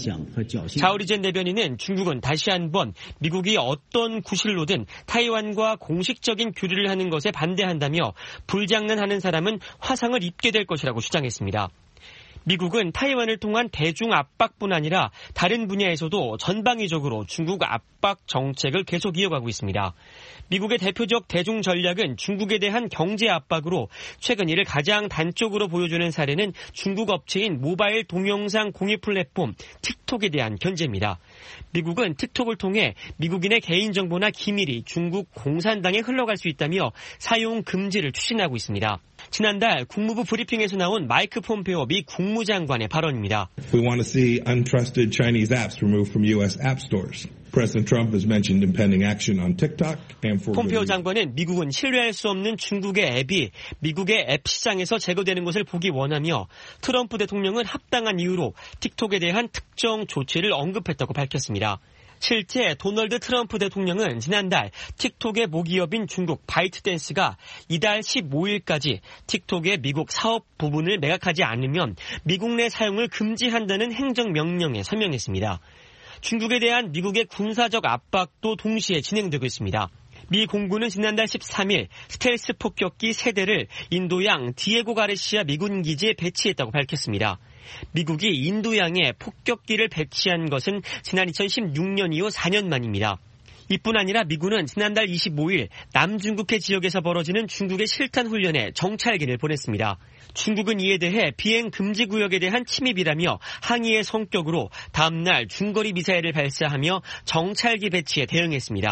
자오리젠 대변인은 중국은 다시 한번 미국이 어떤 구실로든 타이완과 공식적인 교류를 하는 것에 반대한다며 불장난하는 사람은 화상을 입게 될 것이라고 주장했습니다. 미국은 타이완을 통한 대중 압박뿐 아니라 다른 분야에서도 전방위적으로 중국 압박 정책을 계속 이어가고 있습니다. 미국의 대표적 대중 전략은 중국에 대한 경제 압박으로 최근 이를 가장 단적으로 보여주는 사례는 중국 업체인 모바일 동영상 공유 플랫폼 틱톡에 대한 견제입니다. 미국은 틱톡을 통해 미국인의 개인정보나 기밀이 중국 공산당에 흘러갈 수 있다며 사용 금지를 추진하고 있습니다. 지난달 국무부 브리핑에서 나온 마이크 폼페오 미 국무장관의 발언입니다. We want to see untrusted Chinese apps removed from U.S. app stores. President Trump has mentioned impending action on TikTok and for 폼페오 장관은 미국은 신뢰할 수 없는 중국의 앱이 미국의 앱 시장에서 제거되는 것을 보기 원하며 트럼프 대통령은 합당한 이유로 틱톡에 대한 특정 조치를 언급했다고 밝혔습니다. 실제 도널드 트럼프 대통령은 지난달 틱톡의 모기업인 중국 바이트댄스가 이달 15일까지 틱톡의 미국 사업 부분을 매각하지 않으면 미국 내 사용을 금지한다는 행정명령에 서명했습니다. 중국에 대한 미국의 군사적 압박도 동시에 진행되고 있습니다. 미 공군은 지난달 13일 스텔스 폭격기 3대를 인도양 디에고 가르시아 미군 기지에 배치했다고 밝혔습니다. 미국이 인도양에 폭격기를 배치한 것은 지난 2016년 이후 4년 만입니다. 이뿐 아니라 미군은 지난달 25일 남중국해 지역에서 벌어지는 중국의 실탄 훈련에 정찰기를 보냈습니다. 중국은 이에 대해 비행 금지 구역에 대한 침입이라며 항의의 성격으로 다음날 중거리 미사일을 발사하며 정찰기 배치에 대응했습니다.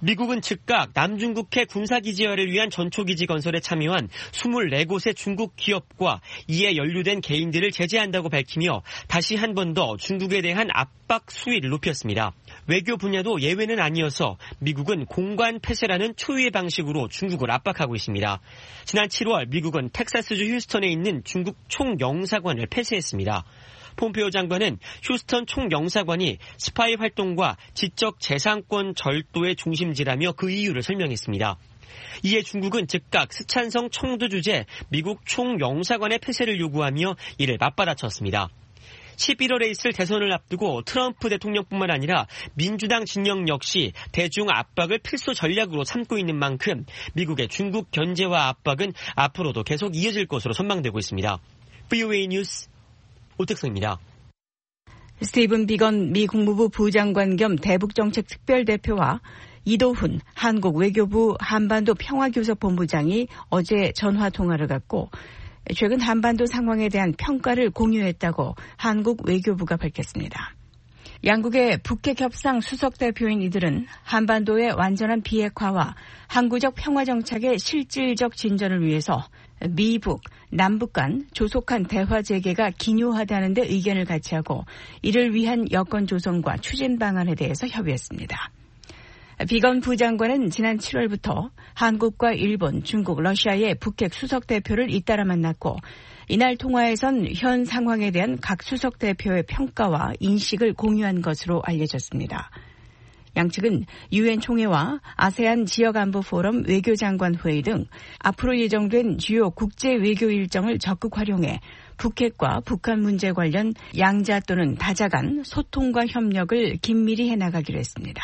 미국은 즉각 남중국해 군사기지화를 위한 전초기지 건설에 참여한 24곳의 중국 기업과 이에 연루된 개인들을 제재한다고 밝히며 다시 한 번 더 중국에 대한 압박 수위를 높였습니다. 외교 분야도 예외는 아니어서 미국은 공관 폐쇄라는 초유의 방식으로 중국을 압박하고 있습니다. 지난 7월 미국은 텍사스주 휴스턴에 있는 중국 총영사관을 폐쇄했습니다. 폼페오 장관은 휴스턴 총영사관이 스파이 활동과 지적 재산권 절도의 중심지라며 그 이유를 설명했습니다. 이에 중국은 즉각 스촨성 청두 주재 미국 총영사관의 폐쇄를 요구하며 이를 맞받아쳤습니다. 11월에 있을 대선을 앞두고 트럼프 대통령뿐만 아니라 민주당 진영 역시 대중 압박을 필수 전략으로 삼고 있는 만큼 미국의 중국 견제와 압박은 앞으로도 계속 이어질 것으로 전망되고 있습니다. VOA 뉴스 오택성입니다. 스티븐 비건 미 국무부 부장관 겸 대북정책 특별대표와 이도훈 한국 외교부 한반도 평화교섭본부장이 어제 전화통화를 갖고 최근 한반도 상황에 대한 평가를 공유했다고 한국 외교부가 밝혔습니다. 양국의 북핵 협상 수석 대표인 이들은 한반도의 완전한 비핵화와 항구적 평화 정착의 실질적 진전을 위해서 미북, 남북 간 조속한 대화 재개가 기요하다는 데 의견을 같이 하고 이를 위한 여건 조성과 추진 방안에 대해서 협의했습니다. 비건 부장관은 지난 7월부터 한국과 일본, 중국, 러시아의 북핵 수석 대표를 잇따라 만났고 이날 통화에선 현 상황에 대한 각 수석 대표의 평가와 인식을 공유한 것으로 알려졌습니다. 양측은 유엔 총회와 아세안 지역안보포럼 외교장관 회의 등 앞으로 예정된 주요 국제 외교 일정을 적극 활용해 북핵과 북한 문제 관련 양자 또는 다자 간 소통과 협력을 긴밀히 해나가기로 했습니다.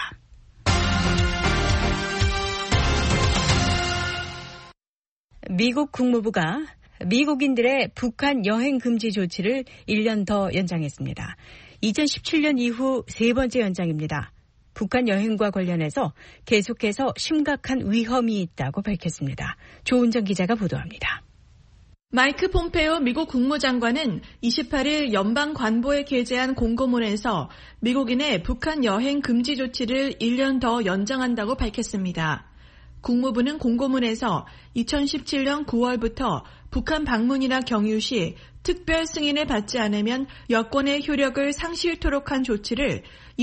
미국 국무부가 미국인들의 북한 여행 금지 조치를 1년 더 연장했습니다. 2017년 이후 세 번째 연장입니다. 북한 여행과 관련해서 계속해서 심각한 위험이 있다고 밝혔습니다. 조은정 기자가 보도합니다. 마이크 폼페오 미국 국무장관은 28일 연방관보에 게재한 공고문에서 미국인의 북한 여행 금지 조치를 1년 더 연장한다고 밝혔습니다. 국무부는 공고문에서 2017년 9월부터 북한 방문이나 경유 시 특별 승인을 받지 않으면 여권의 효력을 상실토록 한 조치를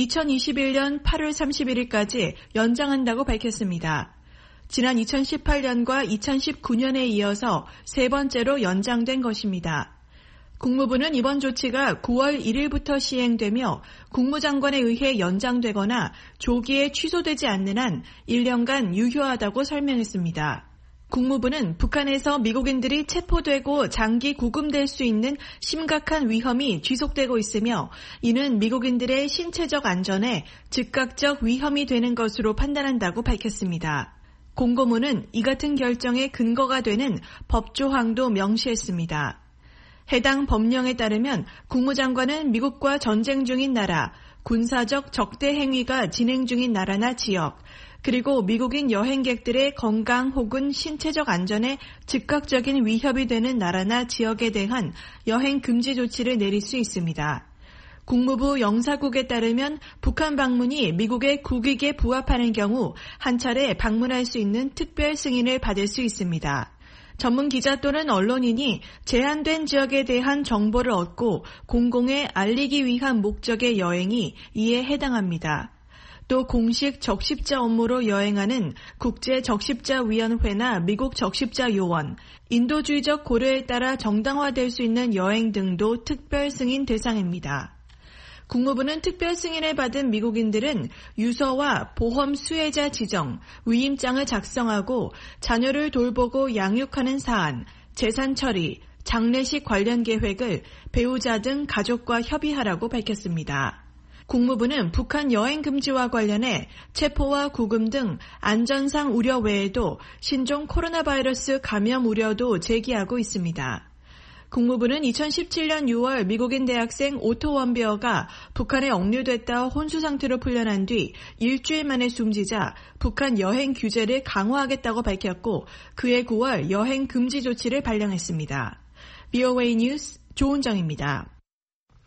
2021년 8월 31일까지 연장한다고 밝혔습니다. 지난 2018년과 2019년에 이어서 세 번째로 연장된 것입니다. 국무부는 이번 조치가 9월 1일부터 시행되며 국무장관에 의해 연장되거나 조기에 취소되지 않는 한 1년간 유효하다고 설명했습니다. 국무부는 북한에서 미국인들이 체포되고 장기 구금될 수 있는 심각한 위험이 지속되고 있으며 이는 미국인들의 신체적 안전에 즉각적 위험이 되는 것으로 판단한다고 밝혔습니다. 공고문은 이 같은 결정의 근거가 되는 법조항도 명시했습니다. 해당 법령에 따르면 국무장관은 미국과 전쟁 중인 나라, 군사적 적대 행위가 진행 중인 나라나 지역, 그리고 미국인 여행객들의 건강 혹은 신체적 안전에 즉각적인 위협이 되는 나라나 지역에 대한 여행 금지 조치를 내릴 수 있습니다. 국무부 영사국에 따르면 북한 방문이 미국의 국익에 부합하는 경우 한 차례 방문할 수 있는 특별 승인을 받을 수 있습니다. 전문 기자 또는 언론인이 제한된 지역에 대한 정보를 얻고 공공에 알리기 위한 목적의 여행이 이에 해당합니다. 또 공식 적십자 업무로 여행하는 국제적십자위원회나 미국 적십자요원, 인도주의적 고려에 따라 정당화될 수 있는 여행 등도 특별 승인 대상입니다. 국무부는 특별 승인을 받은 미국인들은 유서와 보험 수혜자 지정, 위임장을 작성하고 자녀를 돌보고 양육하는 사안, 재산 처리, 장례식 관련 계획을 배우자 등 가족과 협의하라고 밝혔습니다. 국무부는 북한 여행 금지와 관련해 체포와 구금 등 안전상 우려 외에도 신종 코로나 바이러스 감염 우려도 제기하고 있습니다. 국무부는 2017년 6월 미국인 대학생 오토 원베어가 북한에 억류됐다 혼수 상태로 풀려난 뒤 일주일 만에 숨지자 북한 여행 규제를 강화하겠다고 밝혔고 그해 9월 여행 금지 조치를 발령했습니다. VOA 뉴스 조은정입니다.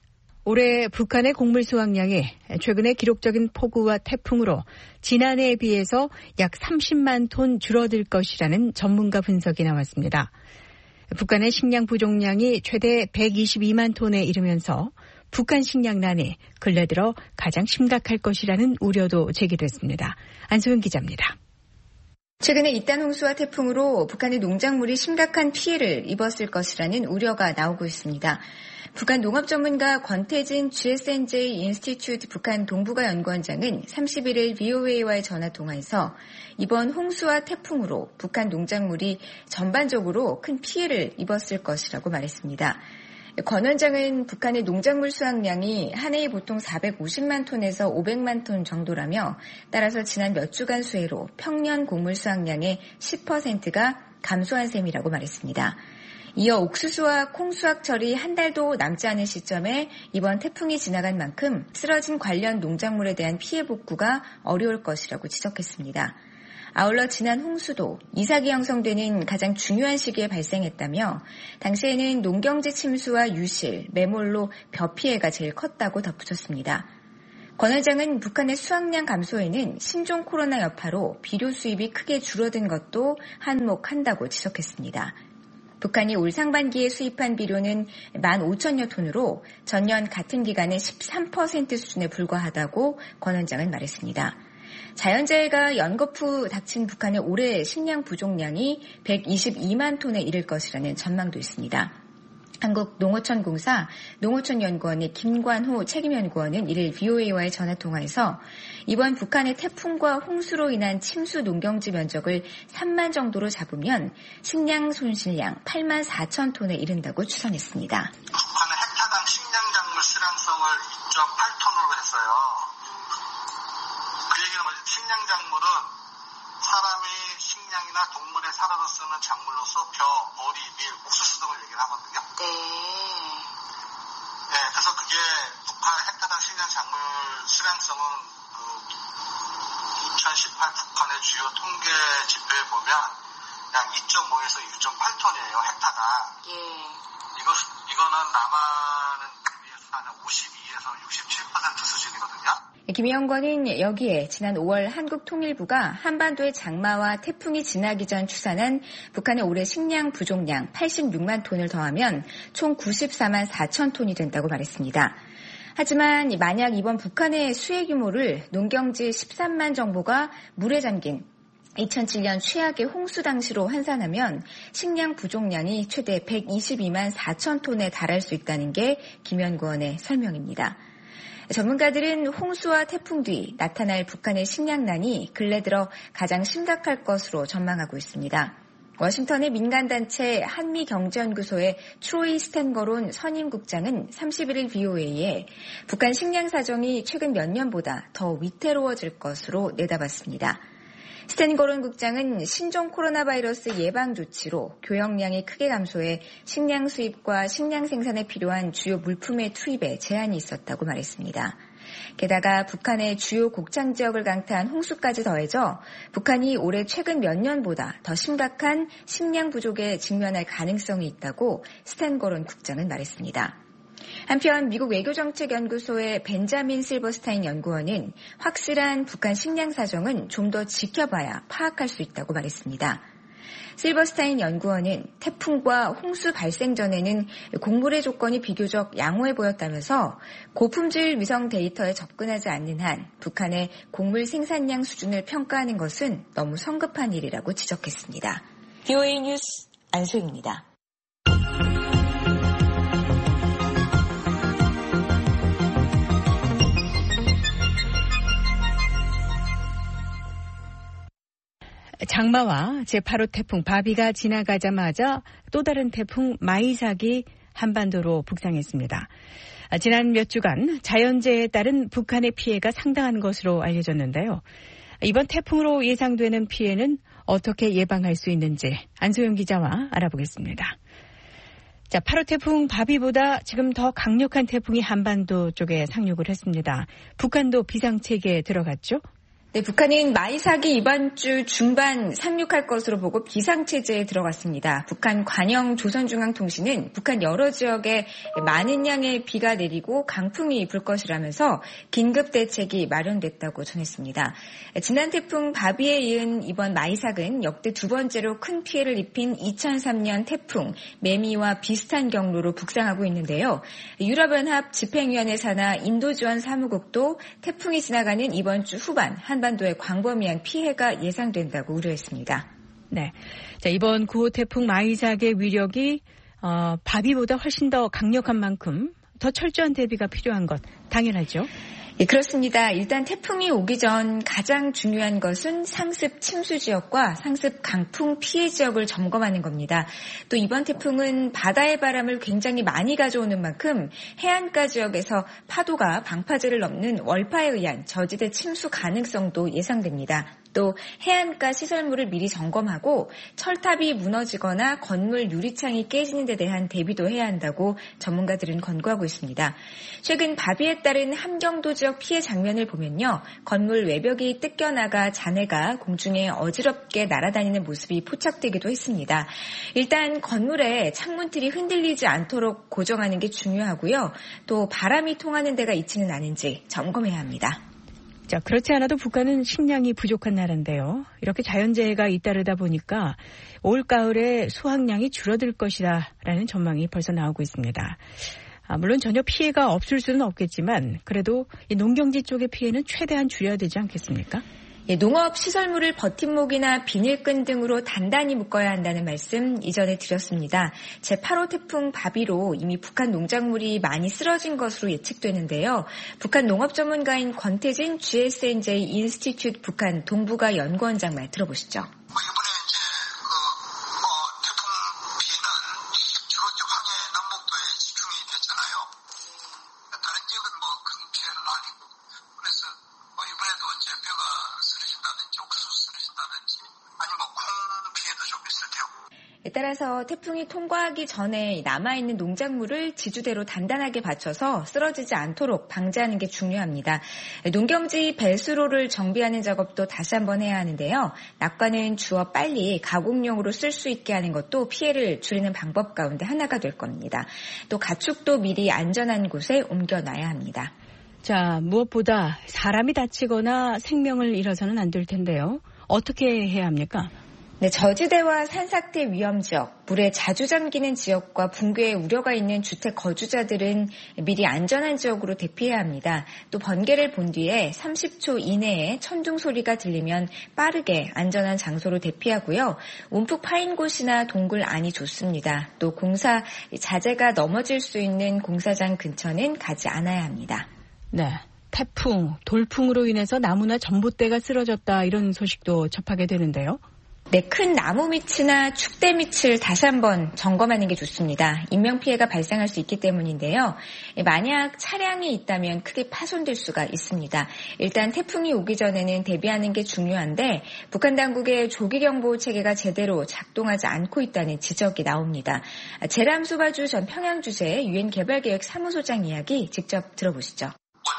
올해 북한의 곡물 수확량이 최근에 기록적인 폭우와 태풍으로 지난해에 비해서 약 30만 톤 줄어들 것이라는 전문가 분석이 나왔습니다. 북한의 식량 부족량이 최대 122만 톤에 이르면서 북한 식량난이 근래 들어 가장 심각할 것이라는 우려도 제기됐습니다. 안소영 기자입니다. 최근에 잇단 홍수와 태풍으로 북한의 농작물이 심각한 피해를 입었을 것이라는 우려가 나오고 있습니다. 북한 농업 전문가 권태진 GSNJ 인스티튜트 북한 동북아 연구원장은 31일 VOA와의 전화 통화에서 이번 홍수와 태풍으로 북한 농작물이 전반적으로 큰 피해를 입었을 것이라고 말했습니다. 권 원장은 북한의 농작물 수확량이 한 해에 보통 450만 톤에서 500만 톤 정도라며 따라서 지난 몇 주간 수해로 평년 곡물 수확량의 10%가 감소한 셈이라고 말했습니다. 이어 옥수수와 콩 수확철이 한 달도 남지 않은 시점에 이번 태풍이 지나간 만큼 쓰러진 관련 농작물에 대한 피해 복구가 어려울 것이라고 지적했습니다. 아울러 지난 홍수도 이삭이 형성되는 가장 중요한 시기에 발생했다며 당시에는 농경지 침수와 유실, 매몰로 벼 피해가 제일 컸다고 덧붙였습니다. 권 회장은 북한의 수확량 감소에는 신종 코로나 여파로 비료 수입이 크게 줄어든 것도 한몫한다고 지적했습니다. 북한이 올 상반기에 수입한 비료는 15,000여 톤으로 전년 같은 기간의 13% 수준에 불과하다고 권 원장은 말했습니다. 자연재해가 연거푸 닥친 북한의 올해 식량 부족량이 122만 톤에 이를 것이라는 전망도 있습니다. 한국농어촌공사 농어촌연구원의 김관호 책임연구원은 이를 VOA와의 전화통화에서 이번 북한의 태풍과 홍수로 인한 침수 농경지 면적을 3만 정도로 잡으면 식량 손실량 8만 4천 톤에 이른다고 추산했습니다. 북한의 헥타당 식량작물 수량성을 2.8톤으로 했어요. 그 얘기는 뭐지? 식량작물은 사람이 식량이나 동물의 사료로 쓰는 작물로서 벼, 보리, 밀, 옥수수 등을 얘기를 하거든요. 네, 그래서 그게 북한 헥타당 식량 작물 수량성은 2018 북한의 주요 통계 지표에 보면 약 2.5에서 6.8톤이에요, 헥타당. 이거는 남한은 비해서 한 52에서 67% 수준이거든요. 김영권은 여기에 지난 5월 한국통일부가 한반도의 장마와 태풍이 지나기 전 추산한 북한의 올해 식량 부족량 86만 톤을 더하면 총 94만 4천 톤이 된다고 말했습니다. 하지만 만약 이번 북한의 수해 규모를 농경지 13만 정보가 물에 잠긴 2007년 최악의 홍수 당시로 환산하면 식량 부족량이 최대 122만 4천 톤에 달할 수 있다는 게 김연구원의 설명입니다. 전문가들은 홍수와 태풍 뒤 나타날 북한의 식량난이 근래 들어 가장 심각할 것으로 전망하고 있습니다. 워싱턴의 민간단체 한미경제연구소의 트로이 스탠거론 선임국장은 31일 VOA에 북한 식량 사정이 최근 몇 년보다 더 위태로워질 것으로 내다봤습니다. 스탠거론 국장은 신종 코로나 바이러스 예방 조치로 교역량이 크게 감소해 식량 수입과 식량 생산에 필요한 주요 물품의 투입에 제한이 있었다고 말했습니다. 게다가 북한의 주요 곡창 지역을 강타한 홍수까지 더해져 북한이 올해 최근 몇 년보다 더 심각한 식량 부족에 직면할 가능성이 있다고 스탠거론 국장은 말했습니다. 한편 미국 외교정책연구소의 벤자민 실버스타인 연구원은 확실한 북한 식량 사정은 좀 더 지켜봐야 파악할 수 있다고 말했습니다. 실버스타인 연구원은 태풍과 홍수 발생 전에는 곡물의 조건이 비교적 양호해 보였다면서 고품질 위성 데이터에 접근하지 않는 한 북한의 곡물 생산량 수준을 평가하는 것은 너무 성급한 일이라고 지적했습니다. VOA 뉴스 안소희입니다. 장마와 제8호 태풍 바비가 지나가자마자 또 다른 태풍 마이삭이 한반도로 북상했습니다. 지난 몇 주간 자연재해에 따른 북한의 피해가 상당한 것으로 알려졌는데요. 이번 태풍으로 예상되는 피해는 어떻게 예방할 수 있는지 안소영 기자와 알아보겠습니다. 자, 8호 태풍 바비보다 지금 더 강력한 태풍이 한반도 쪽에 상륙을 했습니다. 북한도 비상체계에 들어갔죠? 네, 북한은 마이삭이 이번 주 중반 상륙할 것으로 보고 비상체제에 들어갔습니다. 북한 관영 조선중앙통신은 북한 여러 지역에 많은 양의 비가 내리고 강풍이 불 것이라면서 긴급 대책이 마련됐다고 전했습니다. 지난 태풍 바비에 이은 이번 마이삭은 역대 두 번째로 큰 피해를 입힌 2003년 태풍 매미와 비슷한 경로로 북상하고 있는데요. 유럽연합 집행위원회 산하 인도지원 사무국도 태풍이 지나가는 이번 주 후반 한반도에 광범위한 피해가 예상된다고 우려했습니다. 네, 자, 이번 9호 태풍 마이삭의 위력이 바비보다 훨씬 더 강력한 만큼 더 철저한 대비가 필요한 것 당연하죠. 예, 그렇습니다. 일단 태풍이 오기 전 가장 중요한 것은 상습 침수 지역과 상습 강풍 피해 지역을 점검하는 겁니다. 또 이번 태풍은 바다의 바람을 굉장히 많이 가져오는 만큼 해안가 지역에서 파도가 방파제를 넘는 월파에 의한 저지대 침수 가능성도 예상됩니다. 또 해안가 시설물을 미리 점검하고 철탑이 무너지거나 건물 유리창이 깨지는 데 대한 대비도 해야 한다고 전문가들은 권고하고 있습니다. 최근 바비에 따른 함경도 지역 피해 장면을 보면요. 건물 외벽이 뜯겨나가 잔해가 공중에 어지럽게 날아다니는 모습이 포착되기도 했습니다. 일단 건물에 창문틀이 흔들리지 않도록 고정하는 게 중요하고요. 또 바람이 통하는 데가 있지는 않은지 점검해야 합니다. 자, 그렇지 않아도 북한은 식량이 부족한 나라인데요. 이렇게 자연재해가 잇따르다 보니까 올 가을에 수확량이 줄어들 것이라는 전망이 벌써 나오고 있습니다. 물론 전혀 피해가 없을 수는 없겠지만 그래도 이 농경지 쪽의 피해는 최대한 줄여야 되지 않겠습니까? 예, 농업 시설물을 버팀목이나 비닐끈 등으로 단단히 묶어야 한다는 말씀 이전에 드렸습니다. 제8호 태풍 바비로 이미 북한 농작물이 많이 쓰러진 것으로 예측되는데요. 북한 농업 전문가인 권태진 GSNJ 인스티튜트 북한 동북아 연구원장 말 들어보시죠. 따라서 태풍이 통과하기 전에 남아있는 농작물을 지주대로 단단하게 받쳐서 쓰러지지 않도록 방지하는 게 중요합니다. 농경지 배수로를 정비하는 작업도 다시 한번 해야 하는데요. 낙과는 주워 빨리 가공용으로 쓸 수 있게 하는 것도 피해를 줄이는 방법 가운데 하나가 될 겁니다. 또 가축도 미리 안전한 곳에 옮겨놔야 합니다. 자, 무엇보다 사람이 다치거나 생명을 잃어서는 안 될 텐데요. 어떻게 해야 합니까? 네, 저지대와 산사태 위험 지역, 물에 자주 잠기는 지역과 붕괴의 우려가 있는 주택 거주자들은 미리 안전한 지역으로 대피해야 합니다. 또 번개를 본 뒤에 30초 이내에 천둥 소리가 들리면 빠르게 안전한 장소로 대피하고요. 움푹 파인 곳이나 동굴 안이 좋습니다. 또 공사 자재가 넘어질 수 있는 공사장 근처는 가지 않아야 합니다. 네. 태풍, 돌풍으로 인해서 나무나 전봇대가 쓰러졌다 이런 소식도 접하게 되는데요. 네, 큰 나무 밑이나 축대 밑을 다시 한번 점검하는 게 좋습니다. 인명피해가 발생할 수 있기 때문인데요. 만약 차량이 있다면 크게 파손될 수가 있습니다. 일단 태풍이 오기 전에는 대비하는 게 중요한데 북한 당국의 조기경보 체계가 제대로 작동하지 않고 있다는 지적이 나옵니다. 제람 수바주 전 평양주재 유엔 개발계획 사무소장 이야기 직접 들어보시죠.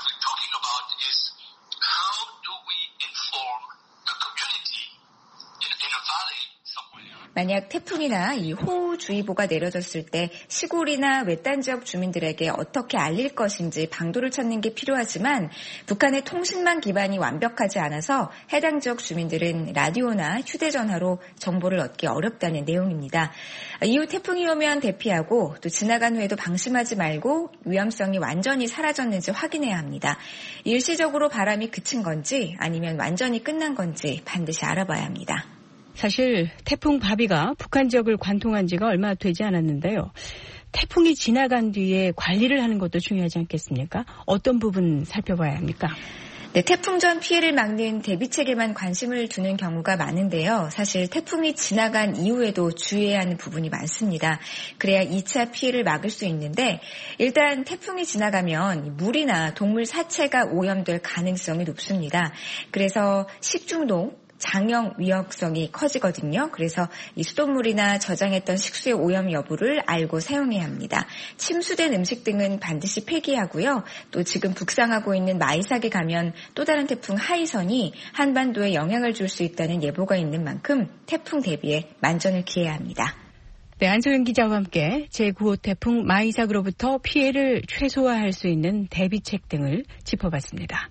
만약 태풍이나 이 호우주의보가 내려졌을 때 시골이나 외딴 지역 주민들에게 어떻게 알릴 것인지 방도를 찾는 게 필요하지만 북한의 통신망 기반이 완벽하지 않아서 해당 지역 주민들은 라디오나 휴대전화로 정보를 얻기 어렵다는 내용입니다. 이후 태풍이 오면 대피하고 또 지나간 후에도 방심하지 말고 위험성이 완전히 사라졌는지 확인해야 합니다. 일시적으로 바람이 그친 건지 아니면 완전히 끝난 건지 반드시 알아봐야 합니다. 사실 태풍 바비가 북한 지역을 관통한 지가 얼마 되지 않았는데요. 태풍이 지나간 뒤에 관리를 하는 것도 중요하지 않겠습니까? 어떤 부분 살펴봐야 합니까? 네, 태풍 전 피해를 막는 대비책에만 관심을 두는 경우가 많은데요. 사실 태풍이 지나간 이후에도 주의해야 하는 부분이 많습니다. 그래야 2차 피해를 막을 수 있는데 일단 태풍이 지나가면 물이나 동물 사체가 오염될 가능성이 높습니다. 그래서 식중독, 장형 위험성이 커지거든요. 그래서 이 수돗물이나 저장했던 식수의 오염 여부를 알고 사용해야 합니다. 침수된 음식 등은 반드시 폐기하고요. 또 지금 북상하고 있는 마이삭에 가면 또 다른 태풍 하이선이 한반도에 영향을 줄 수 있다는 예보가 있는 만큼 태풍 대비에 만전을 기해야 합니다. 네, 안소영 기자와 함께 제9호 태풍 마이삭으로부터 피해를 최소화할 수 있는 대비책 등을 짚어봤습니다.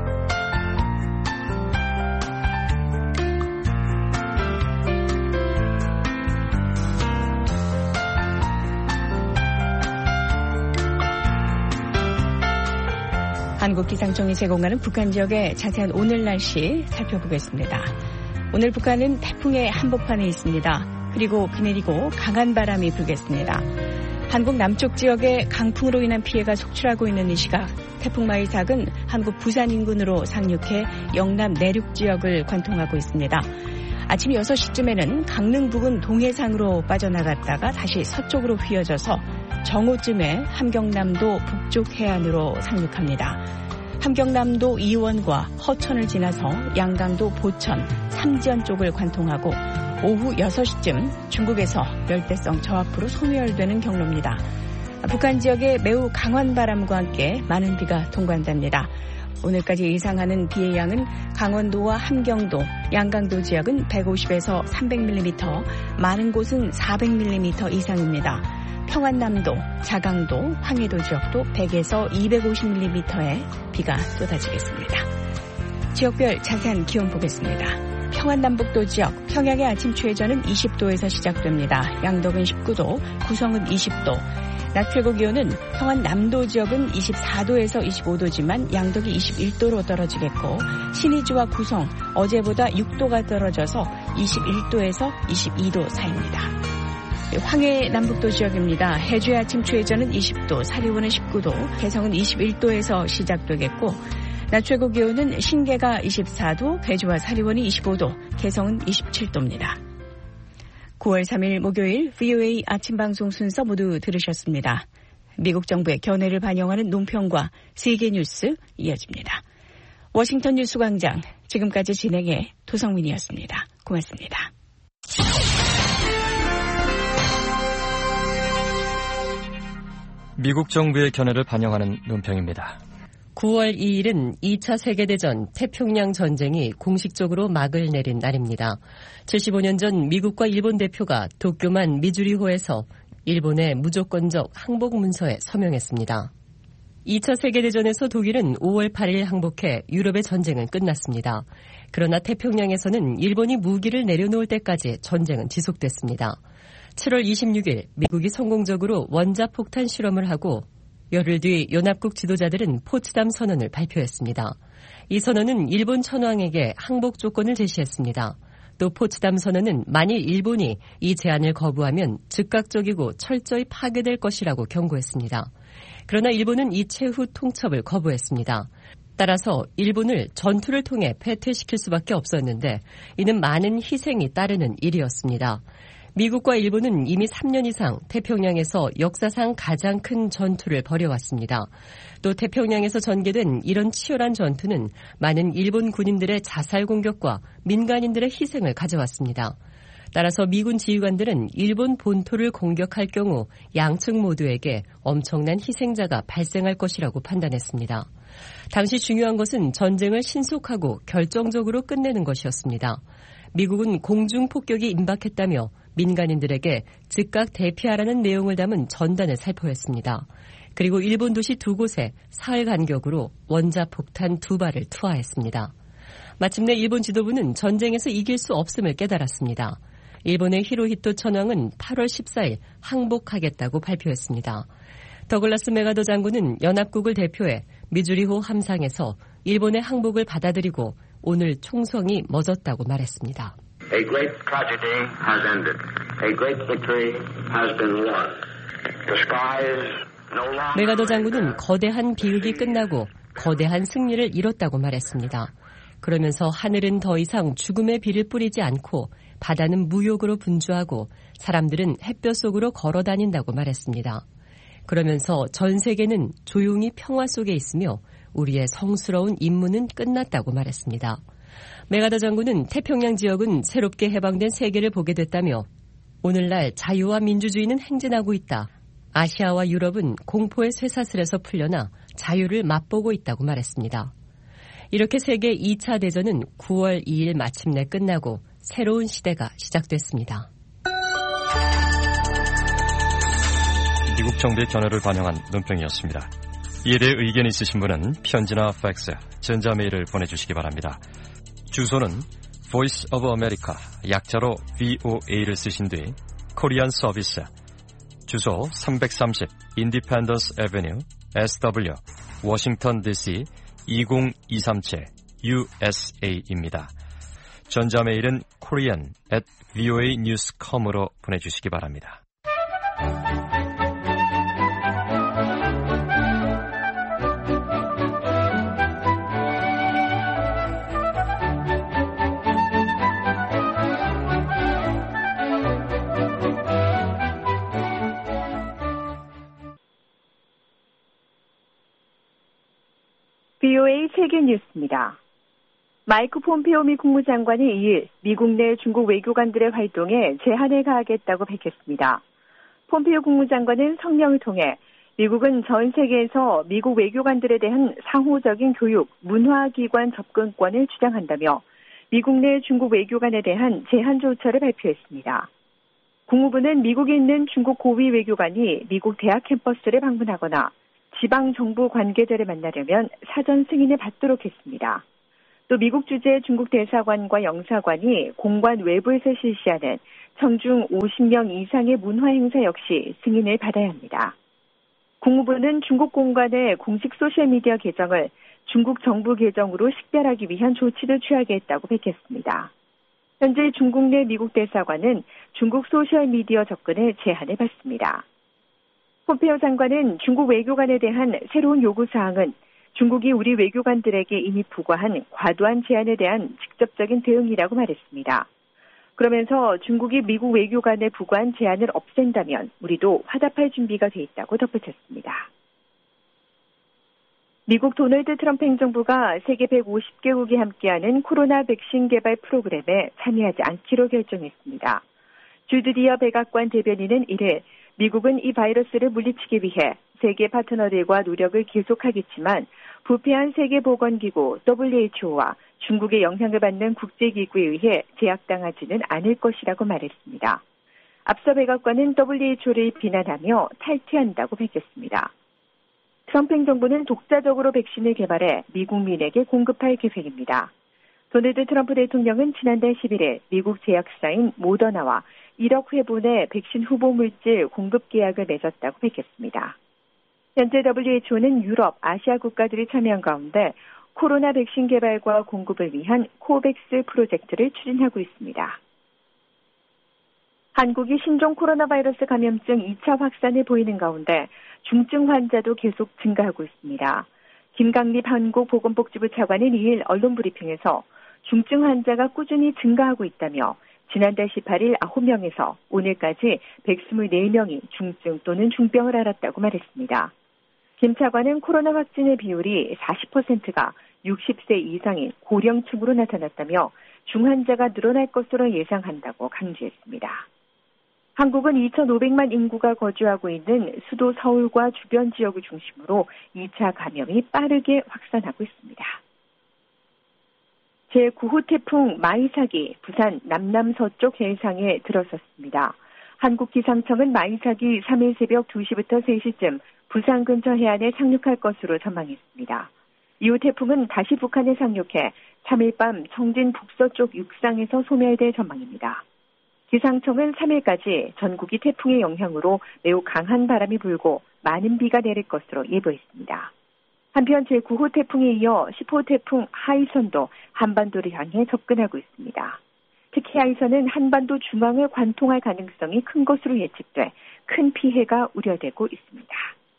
한국기상청이 제공하는 북한 지역의 자세한 오늘 날씨 살펴보겠습니다. 오늘 북한은 태풍의 한복판에 있습니다. 그리고 비 내리고 강한 바람이 불겠습니다. 한국 남쪽 지역에 강풍으로 인한 피해가 속출하고 있는 이 시각 태풍 마이삭은 한국 부산 인근으로 상륙해 영남 내륙 지역을 관통하고 있습니다. 아침 6시쯤에는 강릉 부근 동해상으로 빠져나갔다가 다시 서쪽으로 휘어져서 정오쯤에 함경남도 북쪽 해안으로 상륙합니다. 함경남도 이원과 허천을 지나서 양강도 보천, 삼지연 쪽을 관통하고 오후 6시쯤 중국에서 열대성 저하프로 소멸되는 경로입니다. 북한 지역에 매우 강한 바람과 함께 많은 비가 통과한답니다. 오늘까지 예상하는 비의 양은 강원도와 함경도, 양강도 지역은 150에서 300mm, 많은 곳은 400mm 이상입니다. 평안남도, 자강도, 황해도 지역도 100에서 250mm의 비가 쏟아지겠습니다. 지역별 자세한 기온 보겠습니다. 평안남북도 지역, 평양의 아침 최저는 20도에서 시작됩니다. 양덕은 19도, 구성은 20도. 낮 최고 기온은 평안남도 지역은 24도에서 25도지만 양덕이 21도로 떨어지겠고 신의주와 구성, 어제보다 6도가 떨어져서 21도에서 22도 사이입니다. 황해 남북도 지역입니다. 해주의 아침 최저는 20도, 사리원은 19도, 개성은 21도에서 시작되겠고 낮 최고 기온은 신계가 24도, 괴주와 사리원이 25도, 개성은 27도입니다. 9월 3일 목요일 VOA 아침 방송 순서 모두 들으셨습니다. 미국 정부의 견해를 반영하는 논평과 세계 뉴스 이어집니다. 워싱턴 뉴스광장, 지금까지 진행의 도성민이었습니다. 고맙습니다. 미국 정부의 견해를 반영하는 논평입니다. 9월 2일은 2차 세계대전 태평양 전쟁이 공식적으로 막을 내린 날입니다. 75년 전 미국과 일본 대표가 도쿄만 미주리호에서 일본의 무조건적 항복 문서에 서명했습니다. 2차 세계대전에서 독일은 5월 8일 항복해 유럽의 전쟁은 끝났습니다. 그러나 태평양에서는 일본이 무기를 내려놓을 때까지 전쟁은 지속됐습니다. 7월 26일 미국이 성공적으로 원자폭탄 실험을 하고 열흘 뒤 연합국 지도자들은 포츠담 선언을 발표했습니다. 이 선언은 일본 천황에게 항복 조건을 제시했습니다. 또 포츠담 선언은 만일 일본이 이 제안을 거부하면 즉각적이고 철저히 파괴될 것이라고 경고했습니다. 그러나 일본은 이 최후 통첩을 거부했습니다. 따라서 일본을 전투를 통해 패퇴시킬 수밖에 없었는데 이는 많은 희생이 따르는 일이었습니다. 미국과 일본은 이미 3년 이상 태평양에서 역사상 가장 큰 전투를 벌여왔습니다. 또 태평양에서 전개된 이런 치열한 전투는 많은 일본 군인들의 자살 공격과 민간인들의 희생을 가져왔습니다. 따라서 미군 지휘관들은 일본 본토를 공격할 경우 양측 모두에게 엄청난 희생자가 발생할 것이라고 판단했습니다. 당시 중요한 것은 전쟁을 신속하고 결정적으로 끝내는 것이었습니다. 미국은 공중 폭격이 임박했다며 민간인들에게 즉각 대피하라는 내용을 담은 전단을 살포했습니다. 그리고 일본 도시 2곳에 사흘 간격으로 원자폭탄 2발을 투하했습니다. 마침내 일본 지도부는 전쟁에서 이길 수 없음을 깨달았습니다. 일본의 히로히토 천황은 8월 14일 항복하겠다고 발표했습니다. 더글라스 메가더 장군은 연합국을 대표해 미주리호 함상에서 일본의 항복을 받아들이고 오늘 총성이 멎었다고 말했습니다. A great tragedy has ended. A great victory has been won. The skies no longer... 메가더 장군은 거대한 비극이 끝나고 거대한 승리를 이뤘다고 말했습니다. 그러면서 하늘은 더 이상 죽음의 비를 뿌리지 않고 바다는 무욕으로 분주하고 사람들은 햇볕 속으로 걸어 다닌다고 말했습니다. 그러면서 전 세계는 조용히 평화 속에 있으며 우리의 성스러운 임무는 끝났다고 말했습니다. 메가다 장군은 태평양 지역은 새롭게 해방된 세계를 보게 됐다며 오늘날 자유와 민주주의는 행진하고 있다. 아시아와 유럽은 공포의 쇠사슬에서 풀려나 자유를 맛보고 있다고 말했습니다. 이렇게 세계 2차 대전은 9월 2일 마침내 끝나고 새로운 시대가 시작됐습니다. 미국 정부의 견해를 반영한 논평이었습니다. 이에 대해 의견 있으신 분은 편지나 팩스, 전자메일을 보내주시기 바랍니다. 주소는 Voice of America, 약자로 VOA를 쓰신 뒤 코리안 서비스, 주소 330 Independence Avenue, SW, 워싱턴 DC 20237 USA입니다. 전자메일은 korean@voanews.com으로 보내주시기 바랍니다. VOA 세계 뉴스입니다. 마이크 폼페오 미 국무장관이 2일 미국 내 중국 외교관들의 활동에 제한을 가하겠다고 밝혔습니다. 폼페오 국무장관은 성명을 통해 미국은 전 세계에서 미국 외교관들에 대한 상호적인 교육, 문화기관 접근권을 주장한다며 미국 내 중국 외교관에 대한 제한 조처를 발표했습니다. 국무부는 미국에 있는 중국 고위 외교관이 미국 대학 캠퍼스를 방문하거나 지방정부 관계자를 만나려면 사전 승인을 받도록 했습니다. 또 미국 주재 중국 대사관과 영사관이 공관 외부에서 실시하는 청중 50명 이상의 문화 행사 역시 승인을 받아야 합니다. 국무부는 중국 공관의 공식 소셜미디어 계정을 중국 정부 계정으로 식별하기 위한 조치를 취하겠다고 밝혔습니다. 현재 중국 내 미국 대사관은 중국 소셜미디어 접근에 제한을 받습니다. 폼페오 장관은 중국 외교관에 대한 새로운 요구사항은 중국이 우리 외교관들에게 이미 부과한 과도한 제한에 대한 직접적인 대응이라고 말했습니다. 그러면서 중국이 미국 외교관에 부과한 제한을 없앤다면 우리도 화답할 준비가 돼 있다고 덧붙였습니다. 미국 도널드 트럼프 행정부가 세계 150개국이 함께하는 코로나 백신 개발 프로그램에 참여하지 않기로 결정했습니다. 주드리어 백악관 대변인은 이를 미국은 이 바이러스를 물리치기 위해 세계 파트너들과 노력을 계속하겠지만 부패한 세계보건기구 WHO와 중국의 영향을 받는 국제기구에 의해 제약당하지는 않을 것이라고 말했습니다. 앞서 백악관은 WHO를 비난하며 탈퇴한다고 밝혔습니다. 트럼프 행정부는 독자적으로 백신을 개발해 미국민에게 공급할 계획입니다. 도널드 트럼프 대통령은 지난달 11일 미국 제약사인 모더나와 1억 회분의 백신 후보 물질 공급 계약을 맺었다고 밝혔습니다. 현재 WHO는 유럽, 아시아 국가들이 참여한 가운데 코로나 백신 개발과 공급을 위한 코백스 프로젝트를 추진하고 있습니다. 한국이 신종 코로나 바이러스 감염증 2차 확산을 보이는 가운데 중증 환자도 계속 증가하고 있습니다. 김강립 한국보건복지부 차관은 2일 언론 브리핑에서 중증 환자가 꾸준히 증가하고 있다며 지난달 18일 9명에서 오늘까지 124명이 중증 또는 중병을 앓았다고 말했습니다. 김 차관은 코로나 확진의 비율이 40%가 60세 이상인 고령층으로 나타났다며 중환자가 늘어날 것으로 예상한다고 강조했습니다. 한국은 2,500만 인구가 거주하고 있는 수도 서울과 주변 지역을 중심으로 2차 감염이 빠르게 확산하고 있습니다. 제9호 태풍 마이삭이 부산 남남서쪽 해상에 들어섰습니다. 한국기상청은 마이삭이 3일 새벽 2시부터 3시쯤 부산 근처 해안에 상륙할 것으로 전망했습니다. 이후 태풍은 다시 북한에 상륙해 3일 밤 청진 북서쪽 육상에서 소멸될 전망입니다. 기상청은 3일까지 전국이 태풍의 영향으로 매우 강한 바람이 불고 많은 비가 내릴 것으로 예보했습니다. 한편 제9호 태풍에 이어 10호 태풍 하이선도 한반도를 향해 접근하고 있습니다. 특히 하이선은 한반도 중앙을 관통할 가능성이 큰 것으로 예측돼 큰 피해가 우려되고 있습니다.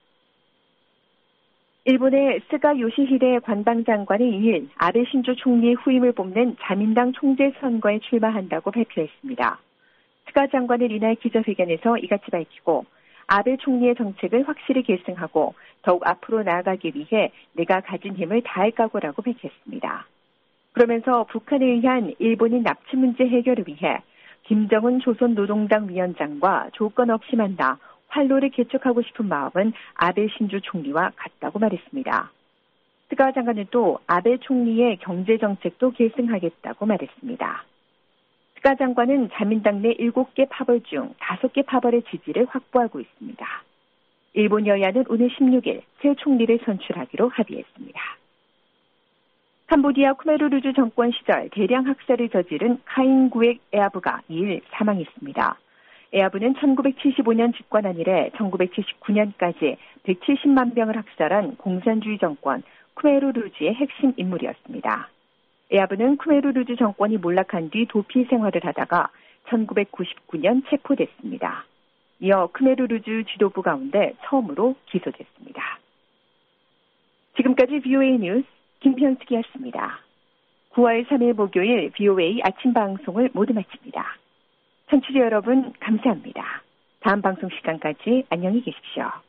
일본의 스가 요시히데 관방장관이 2일 아베 신조 총리의 후임을 뽑는 자민당 총재 선거에 출마한다고 발표했습니다. 스가 장관은 이날 기자회견에서 이같이 밝히고 아베 총리의 정책을 확실히 계승하고 더욱 앞으로 나아가기 위해 내가 가진 힘을 다할 각오라고 밝혔습니다. 그러면서 북한에 의한 일본인 납치 문제 해결을 위해 김정은 조선노동당 위원장과 조건 없이 만나 활로를 개척하고 싶은 마음은 아베 신조 총리와 같다고 말했습니다. 스가 장관은 또 아베 총리의 경제정책도 계승하겠다고 말했습니다. 스가 장관은 자민당 내 7개 파벌 중 5개 파벌의 지지를 확보하고 있습니다. 일본 여야는 오늘 16일 새 총리를 선출하기로 합의했습니다. 캄보디아 쿠메르루주 정권 시절 대량 학살을 저지른 카인구엑 에아부가 2일 사망했습니다. 에아부는 1975년 집권한 이래 1979년까지 170만 명을 학살한 공산주의 정권 쿠메르루주의 핵심 인물이었습니다. 에아부는 쿠메르루주 정권이 몰락한 뒤 도피 생활을 하다가 1999년 체포됐습니다. 이어 쿠메르루주 지도부 가운데 처음으로 기소됐습니다. 지금까지 VOA 뉴스 김현숙이었습니다. 9월 3일 목요일 VOA 아침 방송을 모두 마칩니다. 청취자 여러분 감사합니다. 다음 방송 시간까지 안녕히 계십시오.